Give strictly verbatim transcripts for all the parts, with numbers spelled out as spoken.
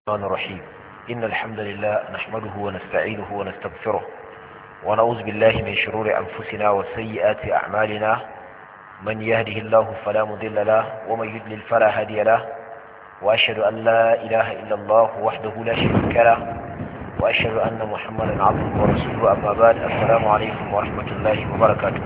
الرحمن الرحيم إن الحمد لله نحمده ونستعينه ونستغفره ونعوذ بالله من شرور أنفسنا وسيئات أعمالنا من يهده الله فلا مضل له ومن يضلل فلا هادي له وأشهد أن لا إله إلا الله وحده لا شريك له وأشهد أن محمدا عبده ورسوله أما بعد السلام عليكم ورحمة الله وبركاته.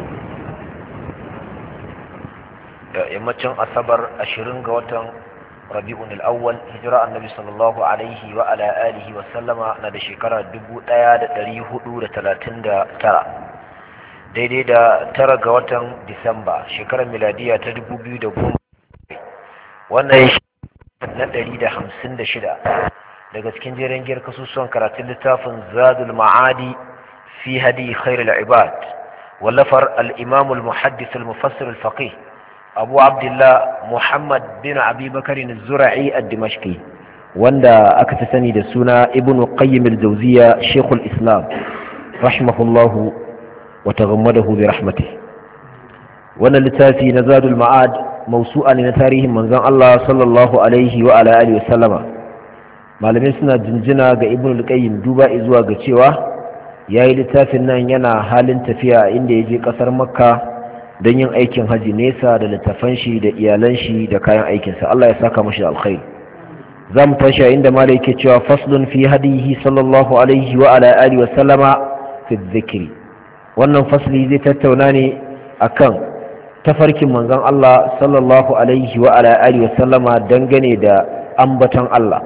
yammacin asabar ashirin ga watan rabi'un al-awwal hijira annabi sallallahu alaihi wa ala alihi wa sallama na da shekara dubu ɗaya da ɗari hudu da talatin da tara daidai da tara ga watan disamba shekarar miladiya ta dubu biyu da goma. Wannan na ɗari da hamsin da shida daga cikin jerin giyar kasusuwan karatun littafin zadul ma'adi fi hadi khairul ibad wallafar al-imam al-muhaddith al-mufassir al-faqih abu abdullah muhammad bin abi bakari zura'i ad-dimashqi wanda aka fi sani da suna ibn qayyim al-jawziya shaykhul islam rahimahullahu wa taghammadahu bi rahmatih. wannan littafi na zadul ma'ad mawsu'a ne na tarihin manzon Allah sallallahu alaihi wa ala alihi wa sallama. malamai suna jinjina ga ibn al-qayyim duba zuwa ga cewa yayi littafin nan yana halin tafiya inda ya je kasar makka don yin aikin haji nesa da littafan shi da iyalan shi da kayan aikinsa. Allah ya saka mashi alkhairi. za mu tashi a inda malai yake cewa faslun fi hadihi sallallahu alaihi wa ala alihi wa sallama fi dhikri. wannan fasli zai tattauna ne akan tafarkin manzon Allah sallallahu alaihi wa ala alihi wa sallama dangane da ambaton Allah.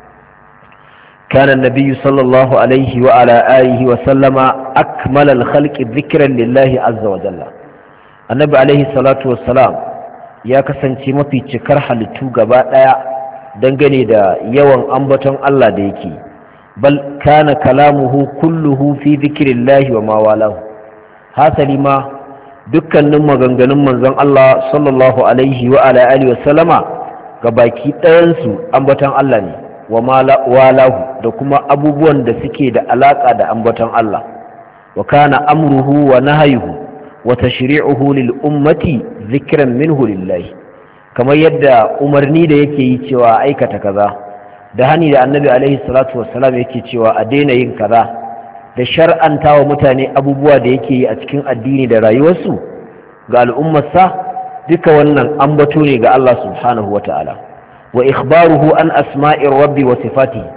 كان النبي صلى الله عليه وعلى آله وسلم أكمل الخلق ذكرا لله عز وجل. annabi alaihi salatu wassalam ya kasance mafi cikar halittu gaba daya dangane da yawan ambaton Allah da yake, bal kana kalamuhu kulluhu fi dhikrillahi wa ma walahu. hasali ma dukkanin maganganun manzon Allah sallallahu alaihi wa ala alihi wasallama gabaki ɗayan su ambaton Allah ne wa ma walahu da kuma abubuwan da suke da alaka da ambaton Allah. wa kana amruhu wa nahyuhu وتشريعه للأمة ذكرا منه لله كما يدى umarni da yake yi cewa aikata kaza da hani da annabi alaihi salatu wassalam yake cewa a daina yin kaza da shar'anta wa mutane abubuwa da yake yi a cikin addini da rayuwarsu ga al'ummarsa, duka wannan ambato ne ga Allah subhanahu wata'ala. wa ikhbaruhu an asma'ir rabbi wa sifatihi,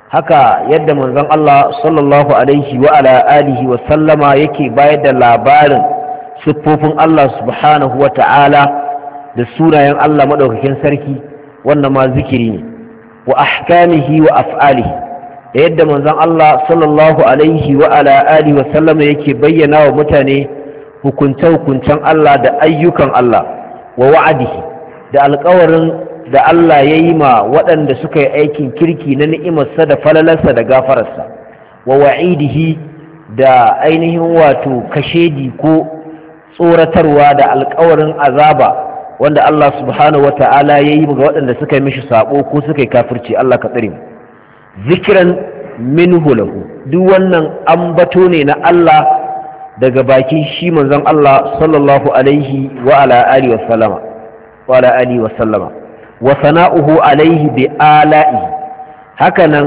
haka yadda manzon Allah sallallahu alaihi wa ala alihi wa sallama yake bayar da labarin siffofin Allah subhanahu wa ta'ala da sunayen Allah maɗaukakin sarki, wannan ma zikiri ne. wa ahkamihi wa af'alihi, da yadda manzon Allah sallallahu alaihi wa ala alihi wa sallama yake bayyana wa mutane hukunce-hukuncen Allah da ayyukan Allah. wa wa'adihi, da alƙawarin da Allah ya yi ma waɗanda suka yi aikin kirki na ni'imarsa da falalarsa da gafararsa. wa wa'idihi, da ainihin wato kashedi ko tsoratarwa da alkawarin azaba wanda Allah subhanahu wa ta'ala ya yi ga waɗanda suka yi mishi sabo ko suka yi kafirci. Allah ka tsare mu. zikiran minhu lahu, duk wannan ambato ne na Allah daga bakin shi manzon Allah sallallahu alaihi wa ala alihi wa sallama wa ala alihi wa sallama wa sana'uhu alaihi bi ala'i, hakanan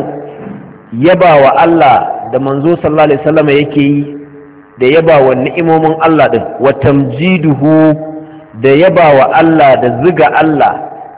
yaba wa Allah da manzo sallallahu alaihi wa sallama yake yi da yaba wa ni'imomin Allah din, wa tamjiduhu, da yaba wa Allah da ziga Allah,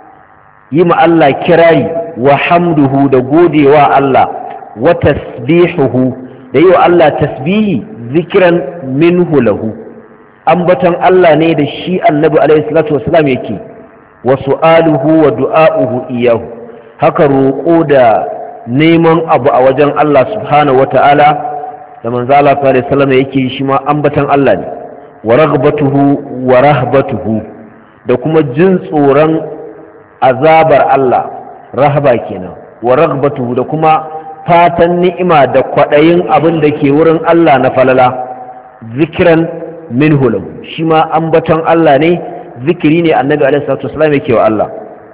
yi ma Allah kirari, wa hamduhu, da godewa Allah, wa tasbihuhu, da yi wa Allah tasbihi, zikiran minhu lahu, ambaton Allah ne da shi annabi alaihi salatu wasalam yake. wa su'aluhu wa du'a'uhu iyahu, haka roƙo da neman abu a wajen Allah subhanahu wata'ala da manzo Allah sallallahu alaihi wasallam yake shi ma ambatan Allah ne. wa raghbatuhu wa rahbatuhu, da kuma jin tsoron azabar Allah, rahba kenan. wa raghbatuhu, da kuma fatan ni'ima da kwadayin abin da ke wurin Allah na falala. zikran minhu lahu, shi ma ambatan Allah ne, zikiri ne annabi alaihi salatu wasallam yake wa Allah.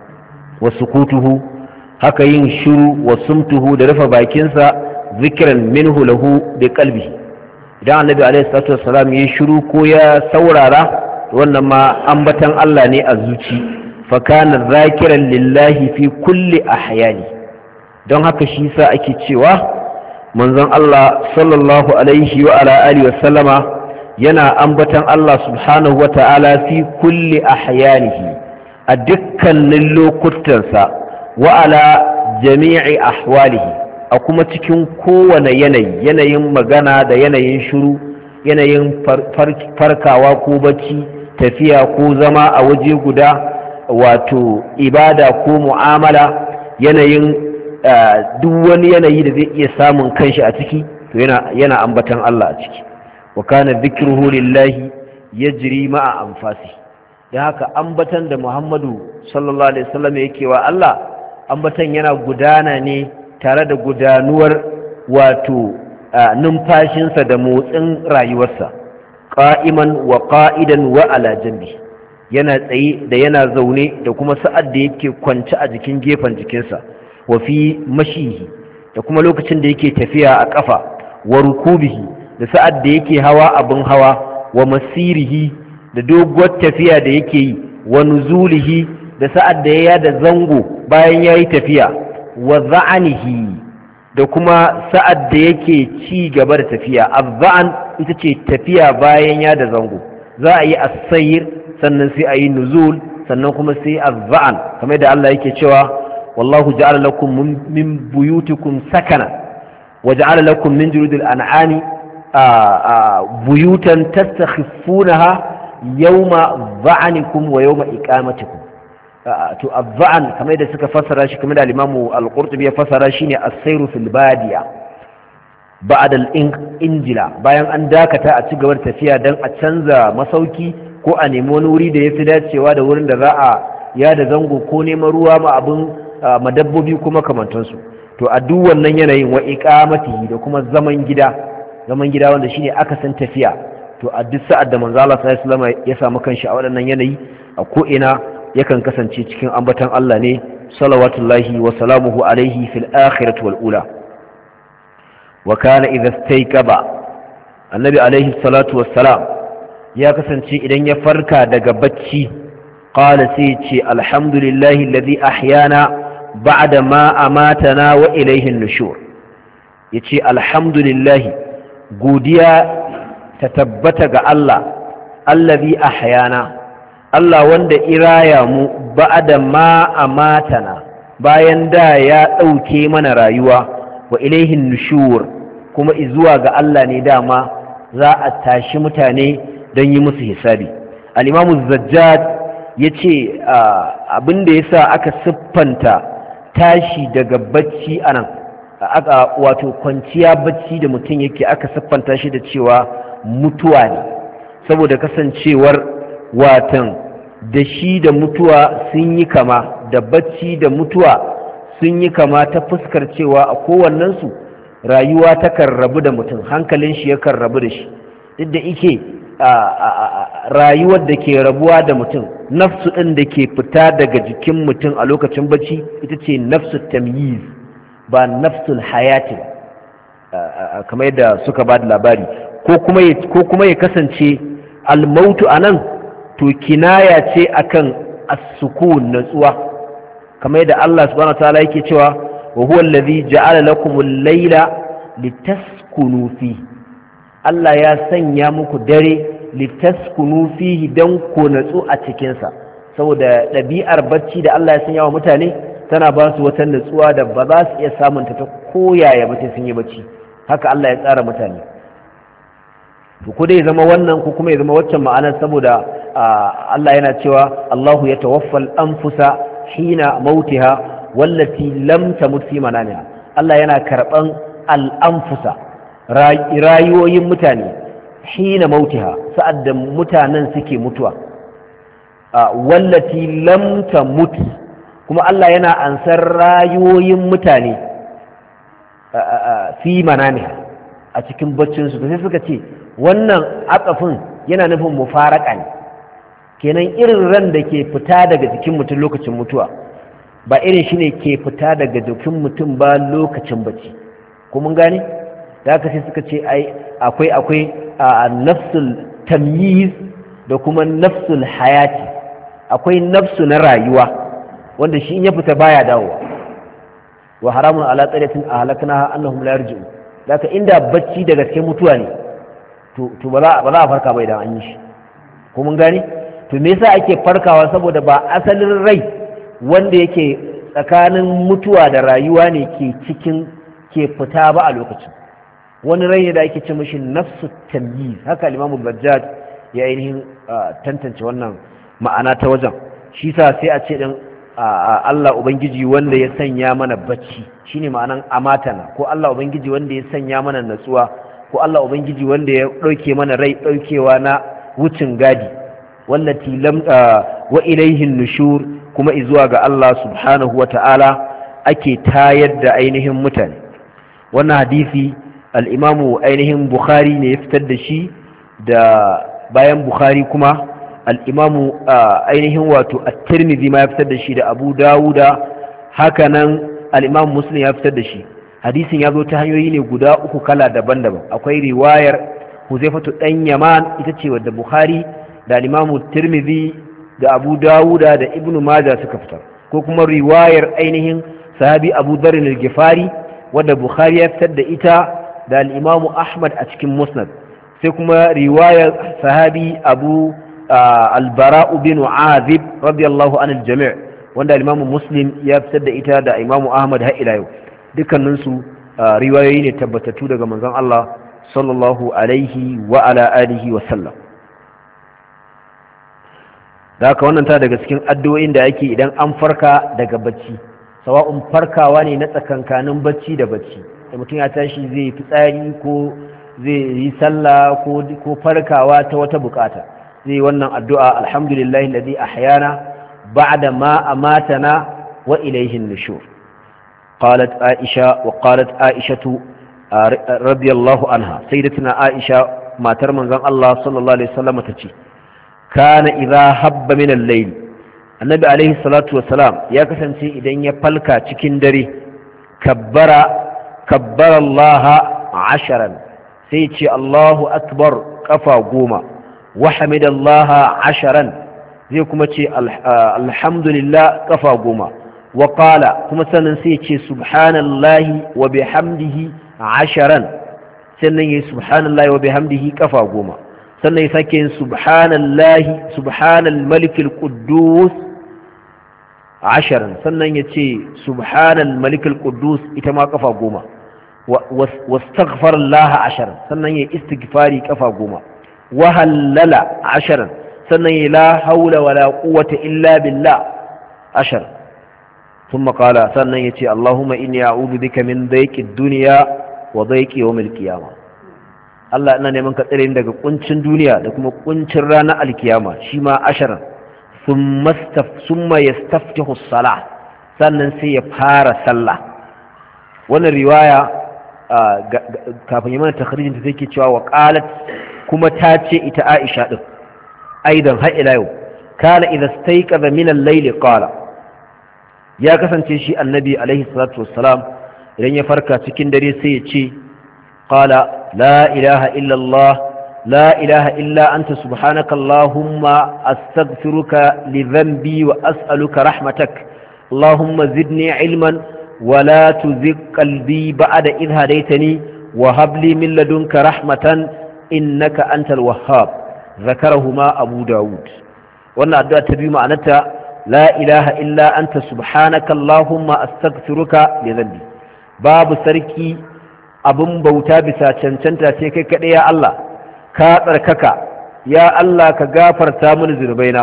wa sukutuhu, haka yin shiru, wa sumtuhu, da rufe bakinsa, zikiran minhu lahu bi qalbi. idan annabi alaihi salatu wassalam ya shiru ko ya saurara, wannan ma ambatan Allah ne a zuci. fa kana zakiran lillahi fi kulli ahyani, don haka shi sa ake cewa manzon Allah sallallahu alaihi wa ala alihi wa sallama yana ambatan Allah subhanahu wa ta'ala fi kulli ahyanihi a dukkanin lokutansa wa ala jami'i ahwalihi a kuma cikin kowane yanayi yanayin magana da yanayin shiru yanayin farkawa ko bacci tafiya ko zama a waje guda wato ibada ko mu'amala yanayin duk wani yanayi da zai iya samun kanshi a ciki to yana yana ambatan Allah a ciki wa kana dhikruhu lillahi yajri ma'a anfasi dan haka ambatan da Muhammadu sallallahu alaihi wasallam yake wa Allah ambatan yana gudana ne tare da gudanuwar wato numfashinsa da motsin rayuwarsa qa'iman wa qa'idan wa ala janbi yana tsaye da yana zaune da kuma sa'ad da yake kwance a jikin gefen jikinsa wa fi mashihi da kuma lokacin da yake tafiya a kafa wa rukubihi da sa'ad da yake hawa abin hawa wa masirihi da doguwar tafiya da yake yi wa nuzulihi da sa'ad da ya da zango bayan yayi tafiya wa za'anihi da kuma sa'ad da yake ci gaba da tafiya azza'an ita ce tafiya bayan ya da zango za a yi as-sayr sannan sai a yi nuzul sannan kuma sai azza'an kamar da Allah yake cewa wallahu ja'ala lakum min buyutikum sakana wa ja'ala lakum min juludil an'ami buyutan tastakhifunaha yawma dha'anikum wa yawma iqamatikum to azza'an kamar da suka fassara shi kamar da al-Imam al-Qurtubi ya fassara shi ne as-sayru fil badiya ba'da al-injila bayan an dakata a ci gaba da tafiya dan a canza masauki ko a nemi wani wuri da yafi dacewa da wurin da za a ya da zango ko neman ruwa ma abin madabbobi kuma kamantansu to a duk wannan yanayin wa iqamatihi da kuma zaman gida zaman gida wanda shine aka san tafiya to a duk sa'ad da manzo Allah sallallahu alaihi wasallam ya samu kanshi a waɗannan yanayi a ko ina yakan kasance cikin ambatan Allah ne salawatullahi wa salamuhu alaihi fil akhirati wal ula wa kana idha istayqaba annabi alaihi salatu wassalam ya kasance idan ya farka daga bacci qala sai ce alhamdulillahi alladhi ahyana ba'da ma amatana wa ilayhi an-nushur yace alhamdulillahi godiya ta tabbata ga Allah alladhi ahyana Allah wanda iraya mu ba'da ma amatana bayan da ya ɗauke mana rayuwa wa ilaihin nushur kuma izuwa ga Allah ne dama za a tashi mutane don yi musu hisabi al-Imam Zajjad yace abinda yasa aka siffanta tashi daga bacci anan aka wato kwanciya bacci da mutum yake aka siffanta shi da cewa mutuwa ne saboda kasancewar watan da shi da mutuwa sun yi kama da bacci da mutuwa sun yi kama ta fuskar cewa a kowannensu rayuwa takan rabu da mutum hankalin shi yakan rabu da shi duk da ike rayuwar da ke rabuwa da mutum nafsu ɗin da ke fita daga jikin mutum a lokacin bacci ita ce nafsu tamyiz ba nafsul hayati kamar yadda suka ba da labari ko kuma ya kasance almautu a nan to kinaya ce akan as-sukun natsuwa kamar yadda Allah subhanahu wataala yake cewa wa huwa allazi ja'ala lakumul layla litaskunu fi Allah ya sanya muku dare litaskunu fihi dan ku natsu a cikin sa saboda ɗabi'ar bacci da Allah ya sanya wa mutane tana ba su wata natsuwa da ba za su iya samun ta ta koyaya ba sai sun yi bacci haka Allah ya tsara mutane to ko dai zama wannan ko kuma ya zama waccan ma'anar saboda Allah yana cewa Allahu ya tawaffal anfusa hina mautiha wallati lam tamut fi manamiha Allah yana karban al-anfusa rayuwoyin mutane hina mautiha sa'ad da mutanen suke mutuwa wallati lam tamut kuma Allah yana ansar rayuwoyin mutane fi manamiha a cikin baccin su sai suka ce wannan akafin yana nufin mufaraka ne kenan irin ran da ke fita daga jikin mutum lokacin mutuwa ba irin shi ne ke fita daga jikin mutum ba lokacin bacci ko mun gane da haka sai suka ce ai akwai akwai nafsul tamyiz da kuma nafsul hayati akwai nafsu na rayuwa wanda shi in ya fita baya dawowa wa haramun ala qaryatin ahlaknaha annahum la yarji'un daga inda bacci da gaske mutuwa ne to to ba za ba za a farka ba idan an yi shi ko mun gane to me yasa ake farkawa saboda ba asalin rai wanda yake tsakanin mutuwa da rayuwa ne ke cikin ke fita ba a lokacin wani rai ne da ake ce mishi nafsu tamyiz haka al-Imam al-Bajjaj ya ainihin tantance wannan ma'ana ta wajen shi sa sai a ce din Allah ubangiji wanda ya sanya mana bacci shine ma'anan amatana ko Allah ubangiji wanda ya sanya mana natsuwa ko Allah ubangiji wanda ya dauke mana rai daukewa na wucin gadi wallati lam wa ilayhi nushur kuma izuwa ga Allah subhanahu wata'ala ake tayar da ainihin mutane wannan hadisi al-Imamu ainihin Bukhari ne ya fitar da shi da bayan Bukhari kuma al-Imamu ainihin wato at-Tirmidhi ma ya fitar da shi da Abu Dawuda hakanan al-Imam Muslim ya fitar da shi hadisin ya zo ta hanyoyi ne guda uku kala daban-daban akwai riwayar Huzaifatu dan Yaman ita ce wadda Bukhari da al-Imamu Tirmidhi da Abu Dawuda da Ibn Majah suka fitar ko kuma riwayar ainihin sahabi Abu Dharr al-Ghifari wadda Bukhari ya fitar da ita da al-Imamu Ahmad a cikin Musnad sai kuma riwayar sahabi Abu al-Bara bin Azib radiyallahu anil jami' wanda al-Imamu Muslim ya fitar da ita da Imamu Ahmad har ila yau dukkanin su riwayoyi ne tabbatattu daga manzon Allah sallallahu alaihi wa ala alihi wa sallam da haka wannan ta daga cikin addu'o'in da ake idan an farka daga bacci sawa'un farkawa ne na tsakankanin bacci da bacci da mutum ya tashi zai fitsari ko zai yi sallah ko ko farkawa ta wata bukata zai wannan addu'a alhamdulillahi alladhi ahyana ba'da ma amatana wa ilayhi an-nushur qalat aisha wa qalat aishatu radiyallahu anha sayyidatuna aisha matar manzon Allah sallallahu alaihi wasallam tace kana idza habba min al-layl annabi alaihi salatu wassalam ya kasance idan ya falka cikin dare kabbara kabbara Allah asharan sai ce Allahu akbar kafa goma wa hamidallaha asharan zai kuma ce alhamdulillah kafa goma wa qala kuma sannan sai ce subhanallahi wa bihamdihi asharan sannan yi subhanallahi wa bihamdihi kafa goma sannan ya sake yin subhanallahi subhanal malikil quddus asharan sannan ya ce subhanal malikil quddus ita ma kafa goma wastaghfar Allah asharan sannan ya istighfari kafa goma wa halala asharan sannan ya la haula wala quwwata illa billah ashar thumma qala sannan ya ce Allahumma inni a'udhu bika min dayqid dunya wa dayqi yawmil qiyamah Allah ina neman ka tsare ni daga kuncin duniya da kuma kuncin ranar alkiyama shi ma asharan thumma staf thumma yastaftihu as-salah sannan sai ya fara sallah wannan riwaya kafin yi mana takhrijin ta take cewa wa qalat kuma ta ce ita Aisha din aidan har ila yau kana idza stayqadha min al-layl qala ya kasance shi annabi alaihi salatu wassalam idan ya farka cikin dare sai ya ce qala la ilaha illa Allah la ilaha illa anta subhanaka allahumma astaghfiruka li dhanbi wa as'aluka rahmatak allahumma zidni ilman ولا تزغ قلبي بعد إذ هديتني وهب لي من لدنك رحمة إنك أنت الوهاب ذكرهما أبو داود وانا أدعى تبي معناتها لا إله إلا أنت سبحانك اللهم أستغفرك لذنبي باب سركي أبن بوتا بسا چنچنتا سيكي كده يا الله كاتركك يا الله كغافر تامن ذنوبينا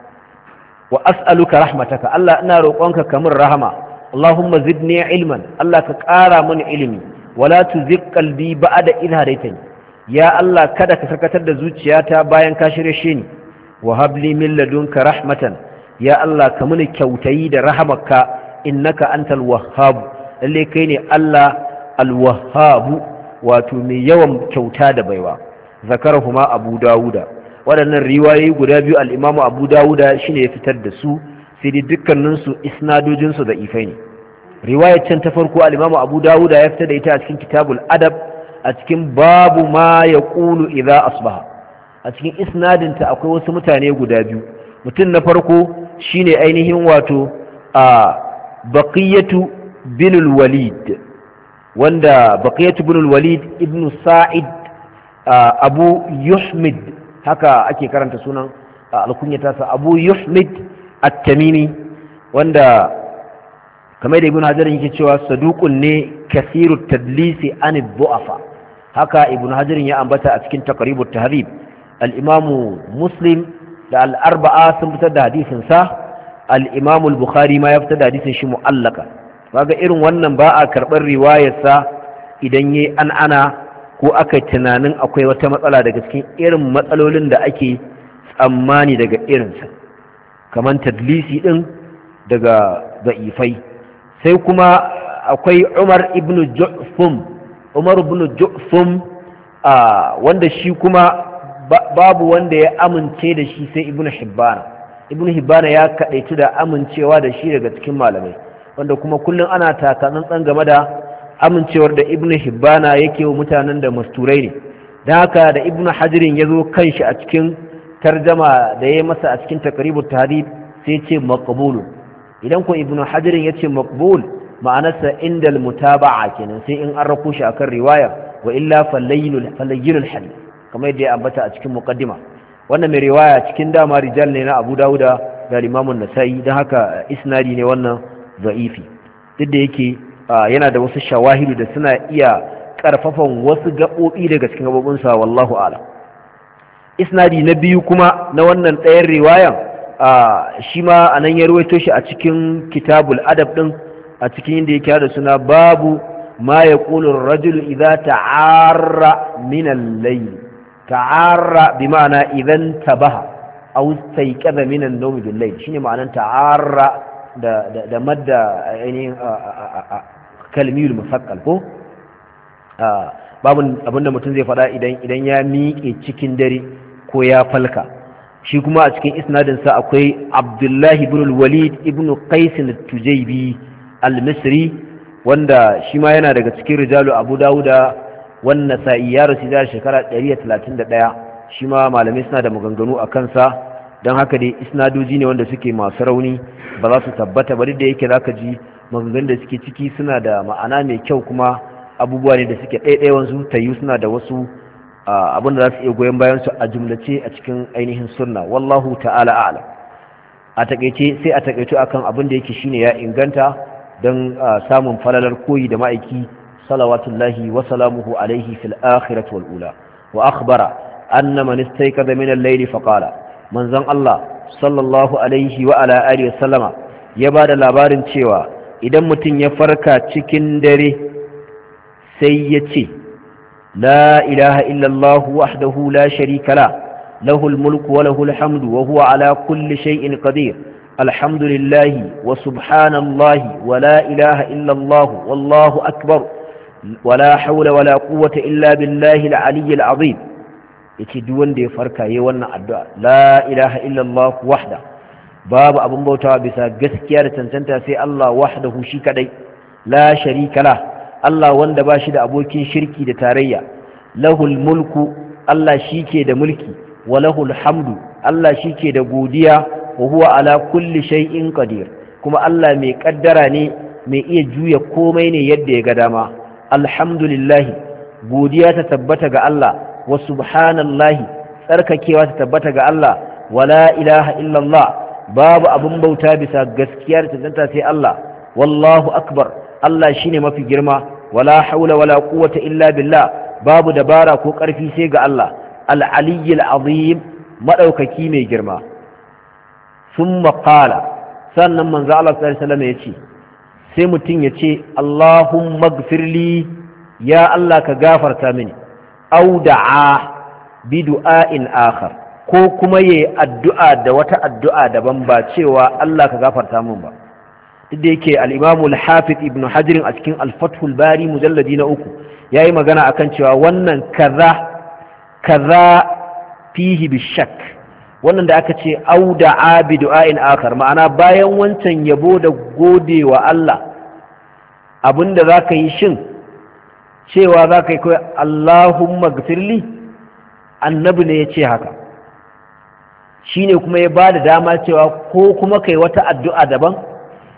وأسألك رحمتك الله أنا روقانك كمر رحمة Allahumma zidni ilman Allah ka ƙara mani ilimi wala tuzigh qalbi ba'da idh hadaytani ya Allah kada ka sakatar da zuciyata bayan ka shirye ni wa hab li min ladunka rahmatan ya Allah ka muni kyautayi da rahamarka innaka antal wahhab lalle kai ne Allah al wahhab wato mai yawan kyauta da baiwa zakarahuma Abu Dawuda waɗannan riwayoyi guda biyu al-Imam Abu Dawuda shine ya fitar da su sai dai dukkaninsu isnadojinsu da ifai ne riwayar can ta farko al-Imam Abu Dawud ya fitar da ita a cikin Kitabul Adab a cikin babu ma yaqulu idza asbaha a cikin isnadin ta akwai wasu mutane guda biyu mutum na farko shine ainihin wato a Baqiyatu bin al-walid wanda baqiyatu bin al-walid ibn sa'id abu yuhmid haka ake karanta sunan alkunyata sa abu yuhmid at-tamimi wanda kamar da ibn hajar yake cewa saduqun ne kasirut tadlisi an ad-du'afa haka ibn hajar ya ambata a cikin taqribut tahdhib al-imamu muslim da al-arba'a sun fitar da hadisin sa al-imamu al-bukhari ma ya fitar da hadisin shi mu'allaka kaga irin wannan ba a karbar riwayar sa idan yayi an'ana ko aka tunanin akwai wata matsala daga cikin irin matsalolin da ake tsammani daga irinsa kamar tadlisi din daga da'ifai sai kuma akwai Umar ibn Ju'fum Umar ibn Ju'fum wanda shi kuma babu wanda ya amince da shi sai Ibn Hibban Ibn Hibban ya kadaitu da amincewa da shi daga cikin malamai wanda kuma kullum ana takatsantsan game da amincewar da Ibn Hibban yake wa mutanen da masturai ne dan haka da Ibn Hajarin yazo kanshi a cikin tarjama da ya masa a cikin taqribut tahdhib sai ce maqbul idan ko Ibn Hajarin yace maqbul ma'anarsa indal mutaba'a kenan sai in an rako shi akan riwaya wa illa falayyinul falayyinul hadith kamar yadda ya ambata a cikin muqaddima wannan mai riwaya cikin dama rijal ne na Abu Dawuda da Imam an-Nasa'i dan haka isnadi ne wannan za'ifi duk da yake yana da wasu shawahidu da suna iya karfafan wasu gabobi daga cikin gabobin sa wallahu a'lam isnadi na biyu kuma na wannan ɗayan riwayan shi ma anan ya ruwaito shi a cikin kitabul adab din a cikin inda yake da suna babu ma yaqulu ar-rajulu idza ta'arra min al-layl ta'arra bi ma'ana idan tabaha aw istayqadha min an-nawm bil-layl shine ma'anan ta'arra da da, da madda ainihin kalmiyul musaqqal ko babu abinda mutum zai faɗa idan idan ya miƙe cikin dare ko ya falka shi kuma a cikin isnadin sa akwai Abdullahi ibn al-Walid ibn Qais al-Tujaybi al-Misri wanda shi ma yana daga cikin rijalu Abu Dawuda wannan sa'i ya rasu da shekara ɗari da talatin da ɗaya shi ma malamai suna da maganganu a kansa don haka dai isnadoji ne wanda suke masu rauni ba za su tabbata ba duk da yake zaka ji maganganun da suke ciki suna da ma'ana mai kyau kuma abubuwa ne da suke ɗaiɗaiwansu ta yi suna da wasu abin da za su iya goyon bayan su a jumlace a cikin ainihin sunna wallahu ta'ala a'lam a takaice sai a takaice akan abin da yake shine ya inganta don samun falalar koyi da ma'aiki salawatullahi wa salamuhu alaihi fil akhirati wal ula wa akhbara anna man istayqadha min al-layl fa qala manzon Allah sallallahu alaihi wa ala alihi wa sallama ya bada labarin cewa idan mutum ya farka cikin dare sai ya ce la ilaha illallah wahdahu la sharika la lahul mulku wa lahul hamdu wa huwa ala kulli shay'in qadir alhamdulillahi wa subhanallahi wa la ilaha illallah wallahu akbar wa la hawla wa la quwwata illa billahi al-aliyyil azim yace duk wanda ya farka yayin wannan addu'a la ilaha illallah wahda babu abun bautawa bisa gaskiya da tantanta sai Allah wahdahu shi kadai la sharika la Allah wanda ba shi da abokin shirki da tarayya lahul mulku Allah shike da mulki wa lahul hamdu Allah shike da godiya wa huwa ala kulli shay'in qadir kuma Allah mai kaddara ne mai iya juya komai ne yadda ya ga dama alhamdulillah godiya ta tabbata ga Allah wa subhanallahi tsarkakewa ta tabbata ga Allah wala ilaha illallah babu abun bauta bisa gaskiya da tantanta sai Allah wallahu akbar Allah shine mafi girma wala haula wala quwwata illa billah babu dabara ko karfi sai ga Allah al-aliyyil azim madaukaki mai girma thumma qala sannan manzo Allah sallallahu alaihi wasallam yace sai mutun yace Allahumma ighfirli ya Allah ka gafarta mini au da'a bi du'ain akhar ko kuma yayi addu'a da wata addu'a daban ba cewa Allah ka gafarta min ba duk da yake al-Imam al-Hafiz Ibn Hajar a cikin Al-Fathul Bari mujalladi na uku yayi magana akan cewa wannan kaza kaza fihi bishak wannan da aka ce au da'a bi du'ain akhar ma'ana bayan wancan yabo da godewa Allah abinda zaka yi shin cewa zaka yi kai Allahumma gfirli annabi ne ya ce haka shine kuma ya bada dama cewa ko kuma kai wata addu'a daban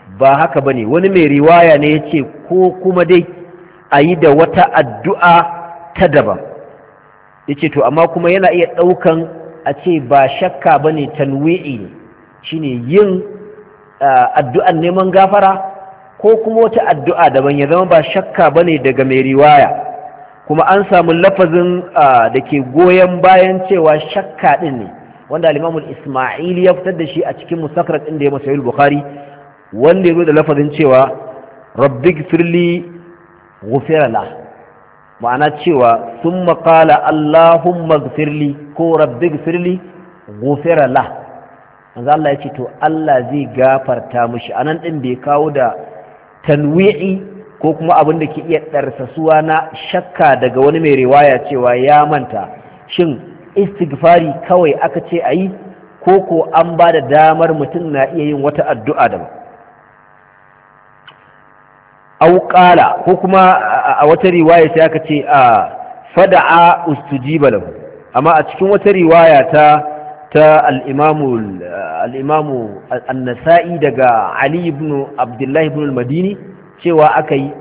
ba haka bane wani mai riwaya ne yace ko kuma dai ayi da wata addu'a ta daban yace to amma kuma yana iya daukan a ce ba shakka bane tanwi'i ne shine yin addu'an neman gafara ko kuma wata addu'a daban ya zama ba shakka bane daga mai riwaya kuma an samu lafazin da ke goyon bayan cewa shakka din ne wanda al-Imam al-Isma'ili ya fitar da shi a cikin musakrat din da ya masa Bukhari wanda yazo da lafazin cewa rabbighfirli ghufira la ma'ana cewa thumma qala allahumma ighfirli ko rabbighfirli ghufira la manzo Allah yace to Allah zai gafarta mishi anan din bai kawo da tanwi'i ko kuma abin da ke iya darsasuwa na shakka daga wani mai riwaya cewa ya manta shin istighfari kawai aka ce ayi ko ko an ba da damar mutum na iya yin wata addu'a da ba au qala ko kuma a wata riwaya sai aka ce a fada'a ustujiba lahu amma a cikin wata riwaya ta ta al-imamu al-imamu an-nasa'i daga Ali ibn Abdullah ibn al-Madini cewa akai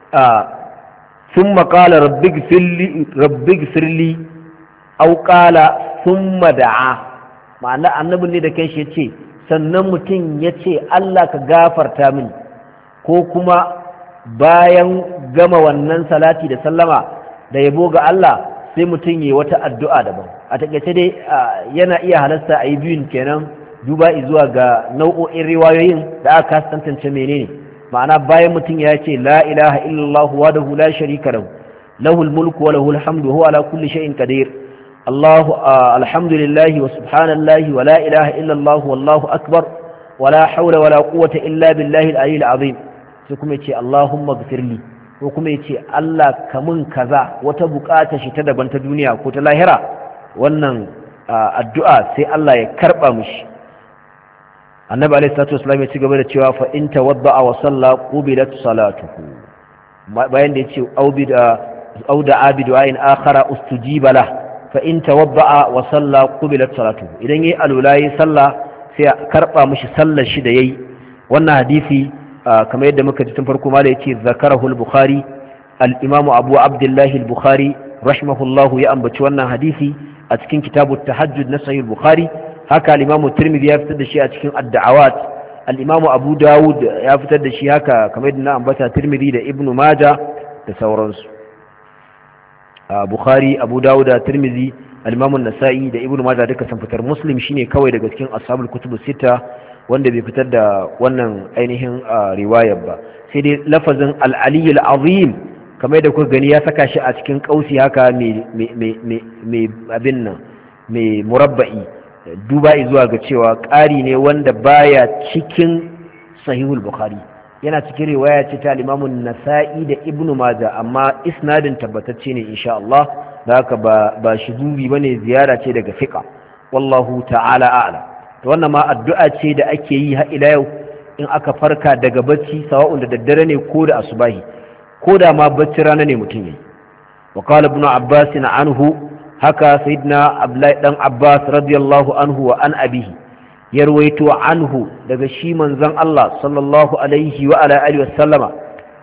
thumma qala rabbighfirli rabbighfirli au qala thumma da'a ma'ana annabi ne da kanshi yace sannan mutum yace Allah ka gafarta mini ko kuma bayan gama wannan salati da sallama da yabo ga Allah sai mutum yi wata addu'a daban a takaice dai yana iya halasta a yi biyun kenan duba zuwa ga nau'o'in riwayoyin da aka tantance menene ma'ana bayan mutum ya ce la ilaha illallah wahdahu la sharika lahu lahul mulku wa lahul hamdu huwa ala kulli shay'in qadir الله آه الحمد لله وسبحان الله ولا إله إلا الله والله أكبر ولا حول ولا قوة إلا بالله العلي العظيم سيكم يتي اللهم اغفر لي وكم يتي الله كمن كذا وتبقات شتدب أنت دنيا كوت لاهرة وأن آه الدعاء سي الله يكرب مش النبي عليه الصلاة والسلام يتي قبل التواء فإن توضأ وصلى قبلت صلاته بين يتي أو بدأ أو دعا بدعاء آخر استجيب له فإن توضأ وصلى قبلت صلاته إذن يي الولاي صلى sai karba mishi sallar shi da yayi wannan hadisi kamar yadda muka ji tun farko ma da yace zakarahu al-bukhari al-imam abu abdullah al-bukhari rahimahullahu ya ambaci wannan hadisi a cikin kitabu tahajjud na sahih al-bukhari haka al-imam tirmidhi ya fitar da shi a cikin ad-da'awat al-imam abu dawud ya fitar da shi haka kamar yadda na ambata tirmidhi da ibnu majah da sauransu Bukhari, Abu Dawud da Tirmidhi, al-Imam an-Nasa'i da Ibn Majah duka sun fitar. Muslim shine kawai daga cikin ashabul kutub sita wanda bai fitar da wannan ainihin riwayar ba. Sai dai lafazin al-Ali al-Azim kamar da kuka gani ya saka shi a cikin kausi haka mai mai abin nan mai murabba'i duba zuwa ga cewa ƙari ne wanda baya cikin Sahihul Bukhari. yana cikin riwaya ce ta Imam Nasa'i da Ibn Majah amma isnadin tabbatacce ne insha Allah da haka ba ba shuzubi bane ziyara ce daga fiqa wallahu ta'ala a'lam to wannan ma addu'a ce da ake yi har ila yau in aka farka daga bacci sawa'un da daddare ne ko da asubahi ko da ma bacci rana ne mutum yayi wa qala ibn Abbas anhu haka sayyidina Abdullahi dan Abbas radiyallahu anhu wa an abihi ya ruwaito anhu daga shi manzon Allah sallallahu alaihi wa ala alihi wasallama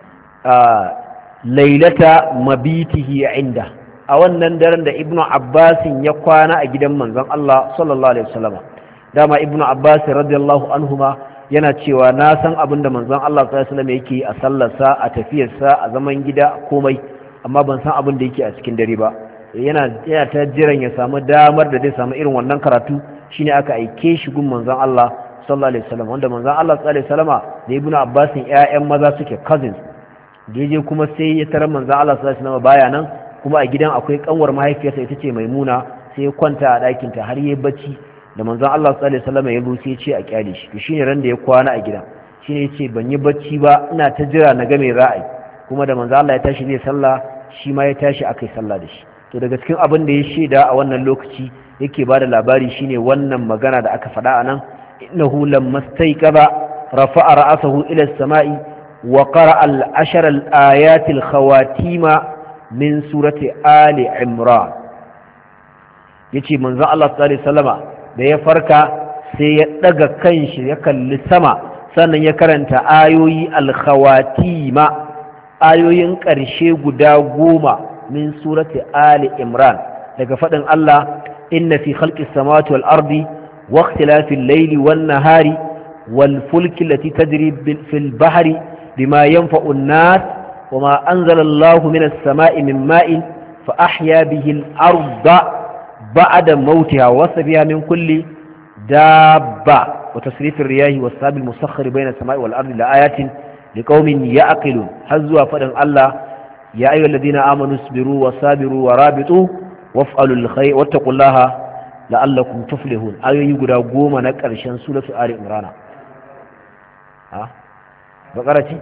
lailata mabitihi inda a wannan daren da ibnu Abbas ya kwana a gidan manzon Allah sallallahu alaihi wasallama dama ibnu Abbas radiyallahu anhuma yana cewa na san abinda manzon Allah sallallahu alaihi wasallama yake a sallarsa a tafiyarsa a zaman gida komai amma ban san abin da yake a cikin dare ba yana yana ta jiran ya samu damar da zai samu irin wannan karatu shine aka aike shi gun manzon Allah sallallahu alaihi wasallam wanda manzon Allah sallallahu alaihi wasallama da ibnu Abbas ƴaƴan maza suke cousins daje kuma sai ya tarar manzon Allah sallallahu alaihi wasallama baya nan kuma a gidan akwai kanwar mahaifiyarsa ita ce Maimuna sai ya kwanta a ɗakin ta har yayi bacci da manzon Allah sallallahu alaihi wasallama ya zo sai ya ce a kyale shi to shine ran da ya kwana a gidan shine yace ban yi bacci ba ina ta jira na ga me ra'ayi kuma da manzon Allah ya tashi zai sallah shi ma ya tashi akai sallah da shi to daga cikin abin da ya shaida a wannan lokaci yake bada labari shine wannan magana da aka faɗa anan innahu lamastayqaba rafa'a ra'sahu ila as-sama'i wa qara'a al-ashara al-ayat al-khawatima min surati ali imran yace manzo Allah sallallahu alaihi wasallama da ya farka sai ya daga kanshi ya kalli sama sannan ya karanta ayoyi al-khawatima ayoyin ƙarshe guda goma min surati ali imran daga faɗin Allah inna fi khalqis samawati wal ardi wa ikhtilafil layli wan nahari wal fulki allati tajri fil bahri bima yanfa'u an-nas wama anzala Allahu minas sama'i min ma'in fa ahya bihi al-arda ba'da mawtiha wa safiha min kulli dabba wa tasrifir riyahi was sabil musakhkhir bayna as-sama'i wal ardi la ayatin liqaumin ya'qilun har zuwa faɗin Allah يا أيها الذين آمنوا اصبروا وصابروا ورابطوا وافعلوا الخير واتقوا الله لعلكم تفلحون أيها يقول قوم نكر شان سورة آل عمران ها بقرتي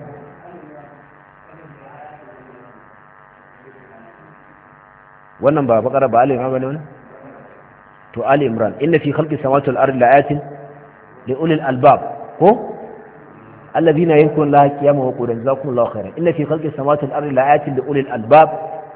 wannan ba bakara ba Ali Imran bane wannan to Ali Imran inna fi khalqis samawati wal ardi laayatin li ulil albab ko الذين يذكرون الله قياما وقعودا جزاكم الله خيرا إن في خلق السماوات والأرض لآيات لأولي الألباب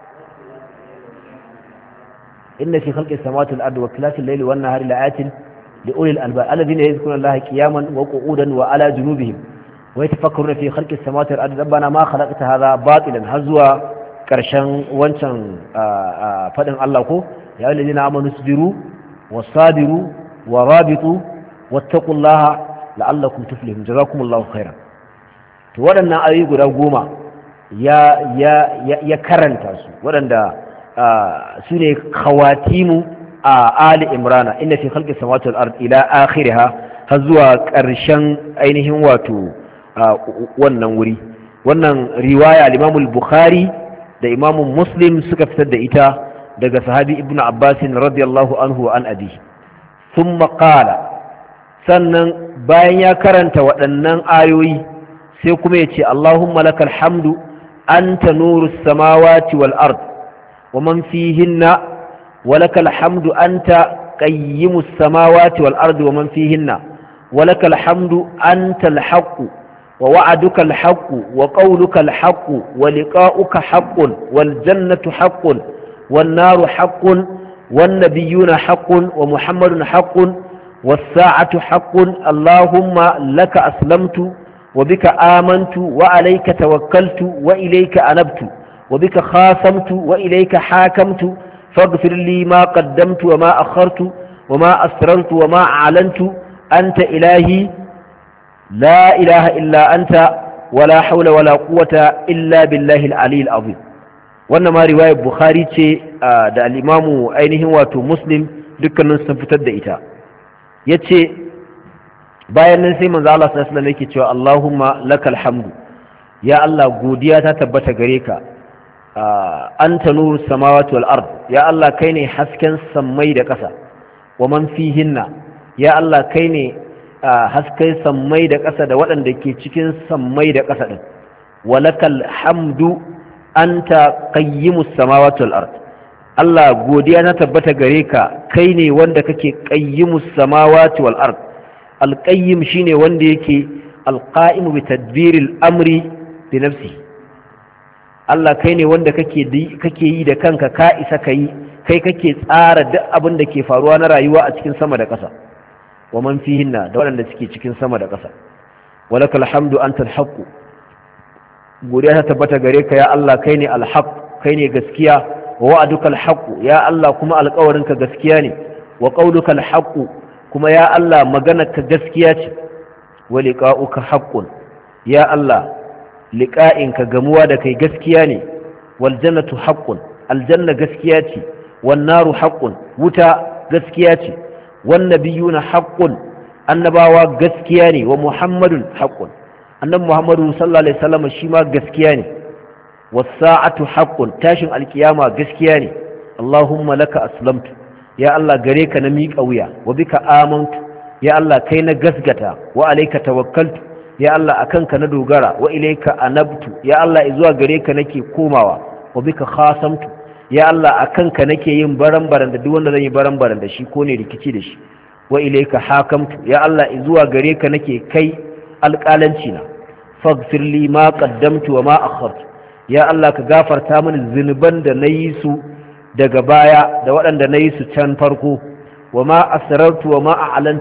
إن في خلق السماوات والأرض واختلاف الليل والنهار لآيات لأولي الألباب الذين يذكرون الله قياما وقعودا وعلى جنوبهم ويتفكرون في خلق السماوات والأرض ربنا ما خلقت هذا باطلا هزوا كرشان وانشان فدن الله كو يا الذين آمنوا اصبروا وصابروا ورابطوا واتقوا الله la'allakum tuflihun jazakumullahu khairan to waɗannan ayoyi guda goma ya ya ya karanta su waɗanda su ne khawatimu a ali imrana inna fi khalqis samawati wal ardi ila akhiriha har zuwa ƙarshen ainihin wato wannan wuri wannan riwaya al-Imam al-Bukhari da Imam Muslim suka fitar da ita daga sahabi Ibn Abbas radiyallahu anhu an abi thumma qala sannan bayan ya karanta waɗannan ayoyi sai kuma ya ce Allahumma lakal hamdu anta nurus samawati wal ard wa man fihinna wa lakal hamdu anta qayyimus samawati wal ard wa man fihinna wa lakal hamdu anta al haqq wa wa'duka al haqq wa qawluka al haqq wa liqa'uka haqqun wal jannatu haqqun wan naru haqqun wan nabiyyuna haqqun wa muhammadun haqqun والساعة حق اللهم لك أسلمت وبك آمنت وعليك توكلت وإليك أنبت وبك خاصمت وإليك حاكمت فاغفر لي ما قدمت وما أخرت وما أسررت وما أعلنت أنت إلهي لا إله إلا أنت ولا حول ولا قوة إلا بالله العلي العظيم وإنما رواية بخاري دا الإمام أينه واتو مسلم دكا ننسفتد إتا ya ce bayan nan sai manzo Allah sallallahu alaihi wasallam yake cewa Allahumma lakal hamdu ya Allah godiya ta tabbata gare ka anta nurus samawati wal ard ya Allah kai ne hasken sammai da ƙasa wa man fihinna ya Allah kai ne hasken sammai da ƙasa da waɗanda ke cikin sammai da ƙasa din wa lakal hamdu anta qayyimus samawati wal ard Allah godiya na tabbata gare ka kai ne wanda kake qayyimus samawati wal ard al-qayyim shine wanda yake al-qa'imu bi tadbiril amri bi nafsi Allah kai ne wanda kake kake yi da kanka ka isa kai kai kake tsara duk abin da ke faruwa na rayuwa a cikin sama da ƙasa wa man fihinna da waɗanda suke cikin sama da ƙasa walakal hamdu antal haqq godiya ta tabbata gare ka ya Allah kai ne al-haqq kai ne gaskiya wa wa'aduka al-haqq ya Allah kuma alƙawarinka gaskiya ne wa qawluka al-haqq kuma ya Allah maganarka gaskiya ce wa liqa'uka haqqun ya Allah liqa'inka gamuwa da kai gaskiya ne wal jannatu haqqun aljanna gaskiya ce wan naru haqqun wuta gaskiya ce wan nabiyuna haqqun annabawa gaskiya ne wa muhammadun haqqun annabi muhammadu sallallahu alaihi wasallam shi ma gaskiya ne wasa'atu haqqun tashin alkiyama gaskiya ne Allahumma laka aslamtu ya Allah gare ka na miƙa wuya wa bika amantu ya Allah kai na gasgata wa alayka tawakkaltu ya Allah akan ka na dogara wa ilayka anabtu ya Allah zuwa gare ka nake komawa wa bika khasamtu ya Allah akan ka nake yin baran-baran da duk wanda zan yi baran-baran da shi ko ne rikici da shi wa ilayka hakamtu ya Allah zuwa gare ka nake kai alƙalanci na faghfir li ma qaddamtu wa ma akhartu ya Allah ka gafarta mini zunuban da nayi su daga baya da waɗanda nayi su can farko wa ma asrartu wa ma a'lantu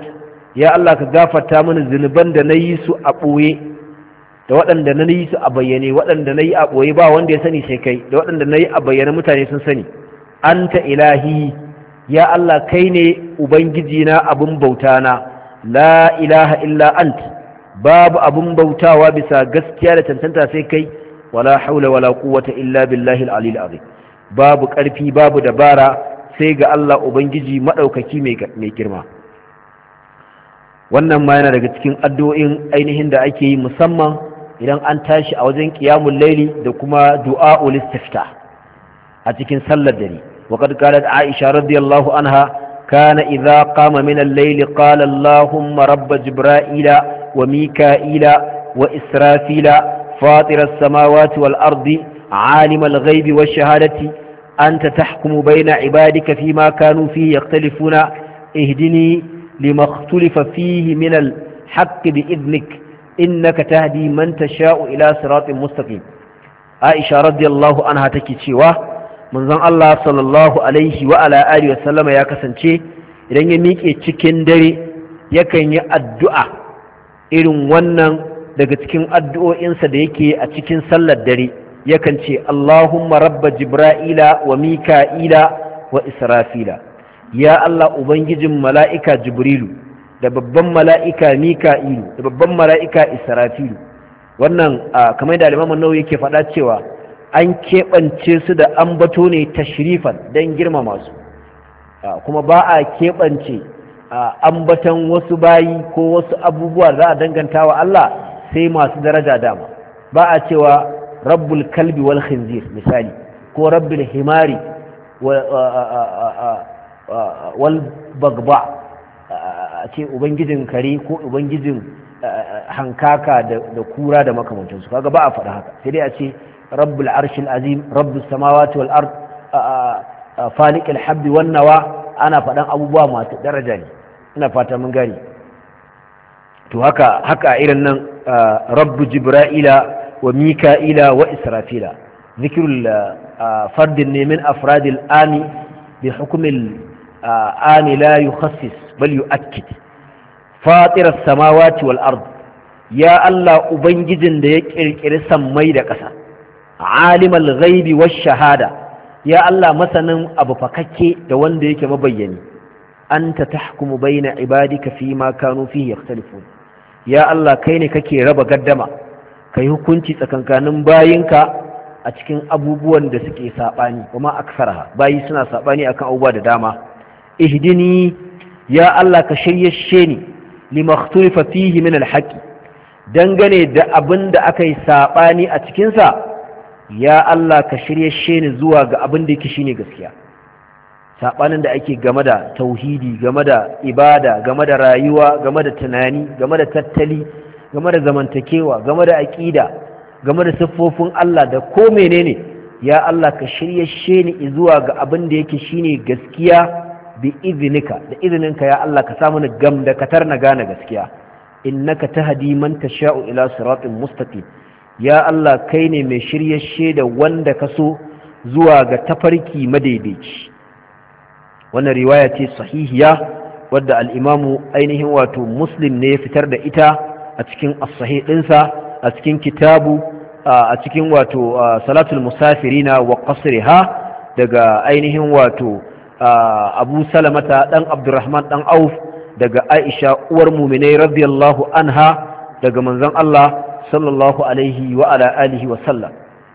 ya Allah ka gafarta mini zunuban da nayi su a boye da waɗanda nayi su a bayyane waɗanda nayi a boye ba wanda ya sani sai kai da waɗanda nayi a bayyane mutane sun sani anta ilahi ya Allah kai ne ubangiji na abun bauta na la ilaha illa ant babu abun bautawa bisa gaskiya da tantanta sai kai wala haula wala quwwata illa billahi al-ali al-azim babu ƙarfi babu dabara sai ga Allah ubangiji madaukaki mai mai girma wannan ma yana daga cikin addu'o'in ainihin da ake yi musamman idan an tashi a wajen qiyamul layli da kuma du'a'ul istiftah a cikin sallar dare وقد قالت عائشة رضي الله عنها كان إذا قام من الليل قال اللهم رب جبرائيل وميكائيل وإسرافيل فاطر السماوات والأرض عالم الغيب والشهادة أنت تحكم بين عبادك فيما كانوا فيه يختلفون اهدني لما اختلف فيه من الحق بإذنك إنك تهدي من تشاء إلى صراط مستقيم عائشة رضي الله عنها تكتشوا manzon Allah sallallahu alaihi wa ala alihi wa sallama ya kasance idan ya miƙe cikin dare yakan yi addu'a irin wannan daga cikin addu'o'insa da yake a cikin sallar dare yakan ce Allahumma rabba jibra'ila wa mika'ila wa israfila ya Allah ubangijin mala'ika jibrilu da babban mala'ika mika'ilu da babban mala'ika israfilu wannan kamar da al-Imam an-Nawawi yake faɗa cewa an keɓance su da ambato ne tashrifan don girmama su kuma ba a keɓance ambatan wasu bayi ko wasu abubuwa za a danganta wa Allah sai masu daraja dama ba a cewa rabbul kalbi wal khinzir misali ko rabbul himari wal bagba a ce ubangijin kare ko ubangijin hankaka da kura da makamantansu kaga ba a faɗa haka sai dai a ce رب العرش العظيم رب السماوات والأرض فالق الحب والنوى أنا فدان أبوبوا ما درجة ne ina fata mun gani to haka haka irin nan rabb jibra'ila wa mika'ila wa israfila zikrul fard ne min afrad al-ami bi hukm al-ami la yukhassis bal yu'akkid fatir as-samawati wal ard ya Allah ubangijin da ya kirkiri sammai da ƙasa alimul ghaibi wash shahada ya Allah masanin abu fakakke da wanda yake mabayyani anta tahkumu baina ibadika fima kanu fihi yakhtalifun ya Allah kai ne kake raba gaddama kai hukunci tsakankanin bayinka a cikin abubuwan da suke sabani kuma aksaraha bayi suna sabani akan abubuwa da dama ihdini ya Allah ka shiryashe ni lima ikhtalifa fihi min alhaqi dangane da abinda akai sabani a cikin sa ya Allah ka shirye shi ni zuwa ga abin da yake shine gaskiya sabanin da ake game da tauhidi game da ibada game da rayuwa game da tunani game da tattali game da zamantakewa game da aqida game da siffofin Allah da ko menene ya Allah ka shirye shi ni zuwa ga abin da yake shine gaskiya bi iznika da izininka ya Allah ka samu ni gam da katar na gane gaskiya innaka tahdi man tasha'u ila siratin mustaqim ya Allah kai ne mai shiryashe da wanda ka so zuwa ga tafarki madaidaici wannan riwaya ce sahihiya wadda al-imamu ainihin wato muslim ne ya fitar da ita a cikin as-sahih ɗinsa a cikin kitabu a cikin wato salatul musafirina wa qasriha daga ainihin wato abu salamata dan abdurrahman dan auf daga aisha uwar mu'minai radiyallahu anha daga manzon Allah sallallahu alaihi wa ala alihi wa sallam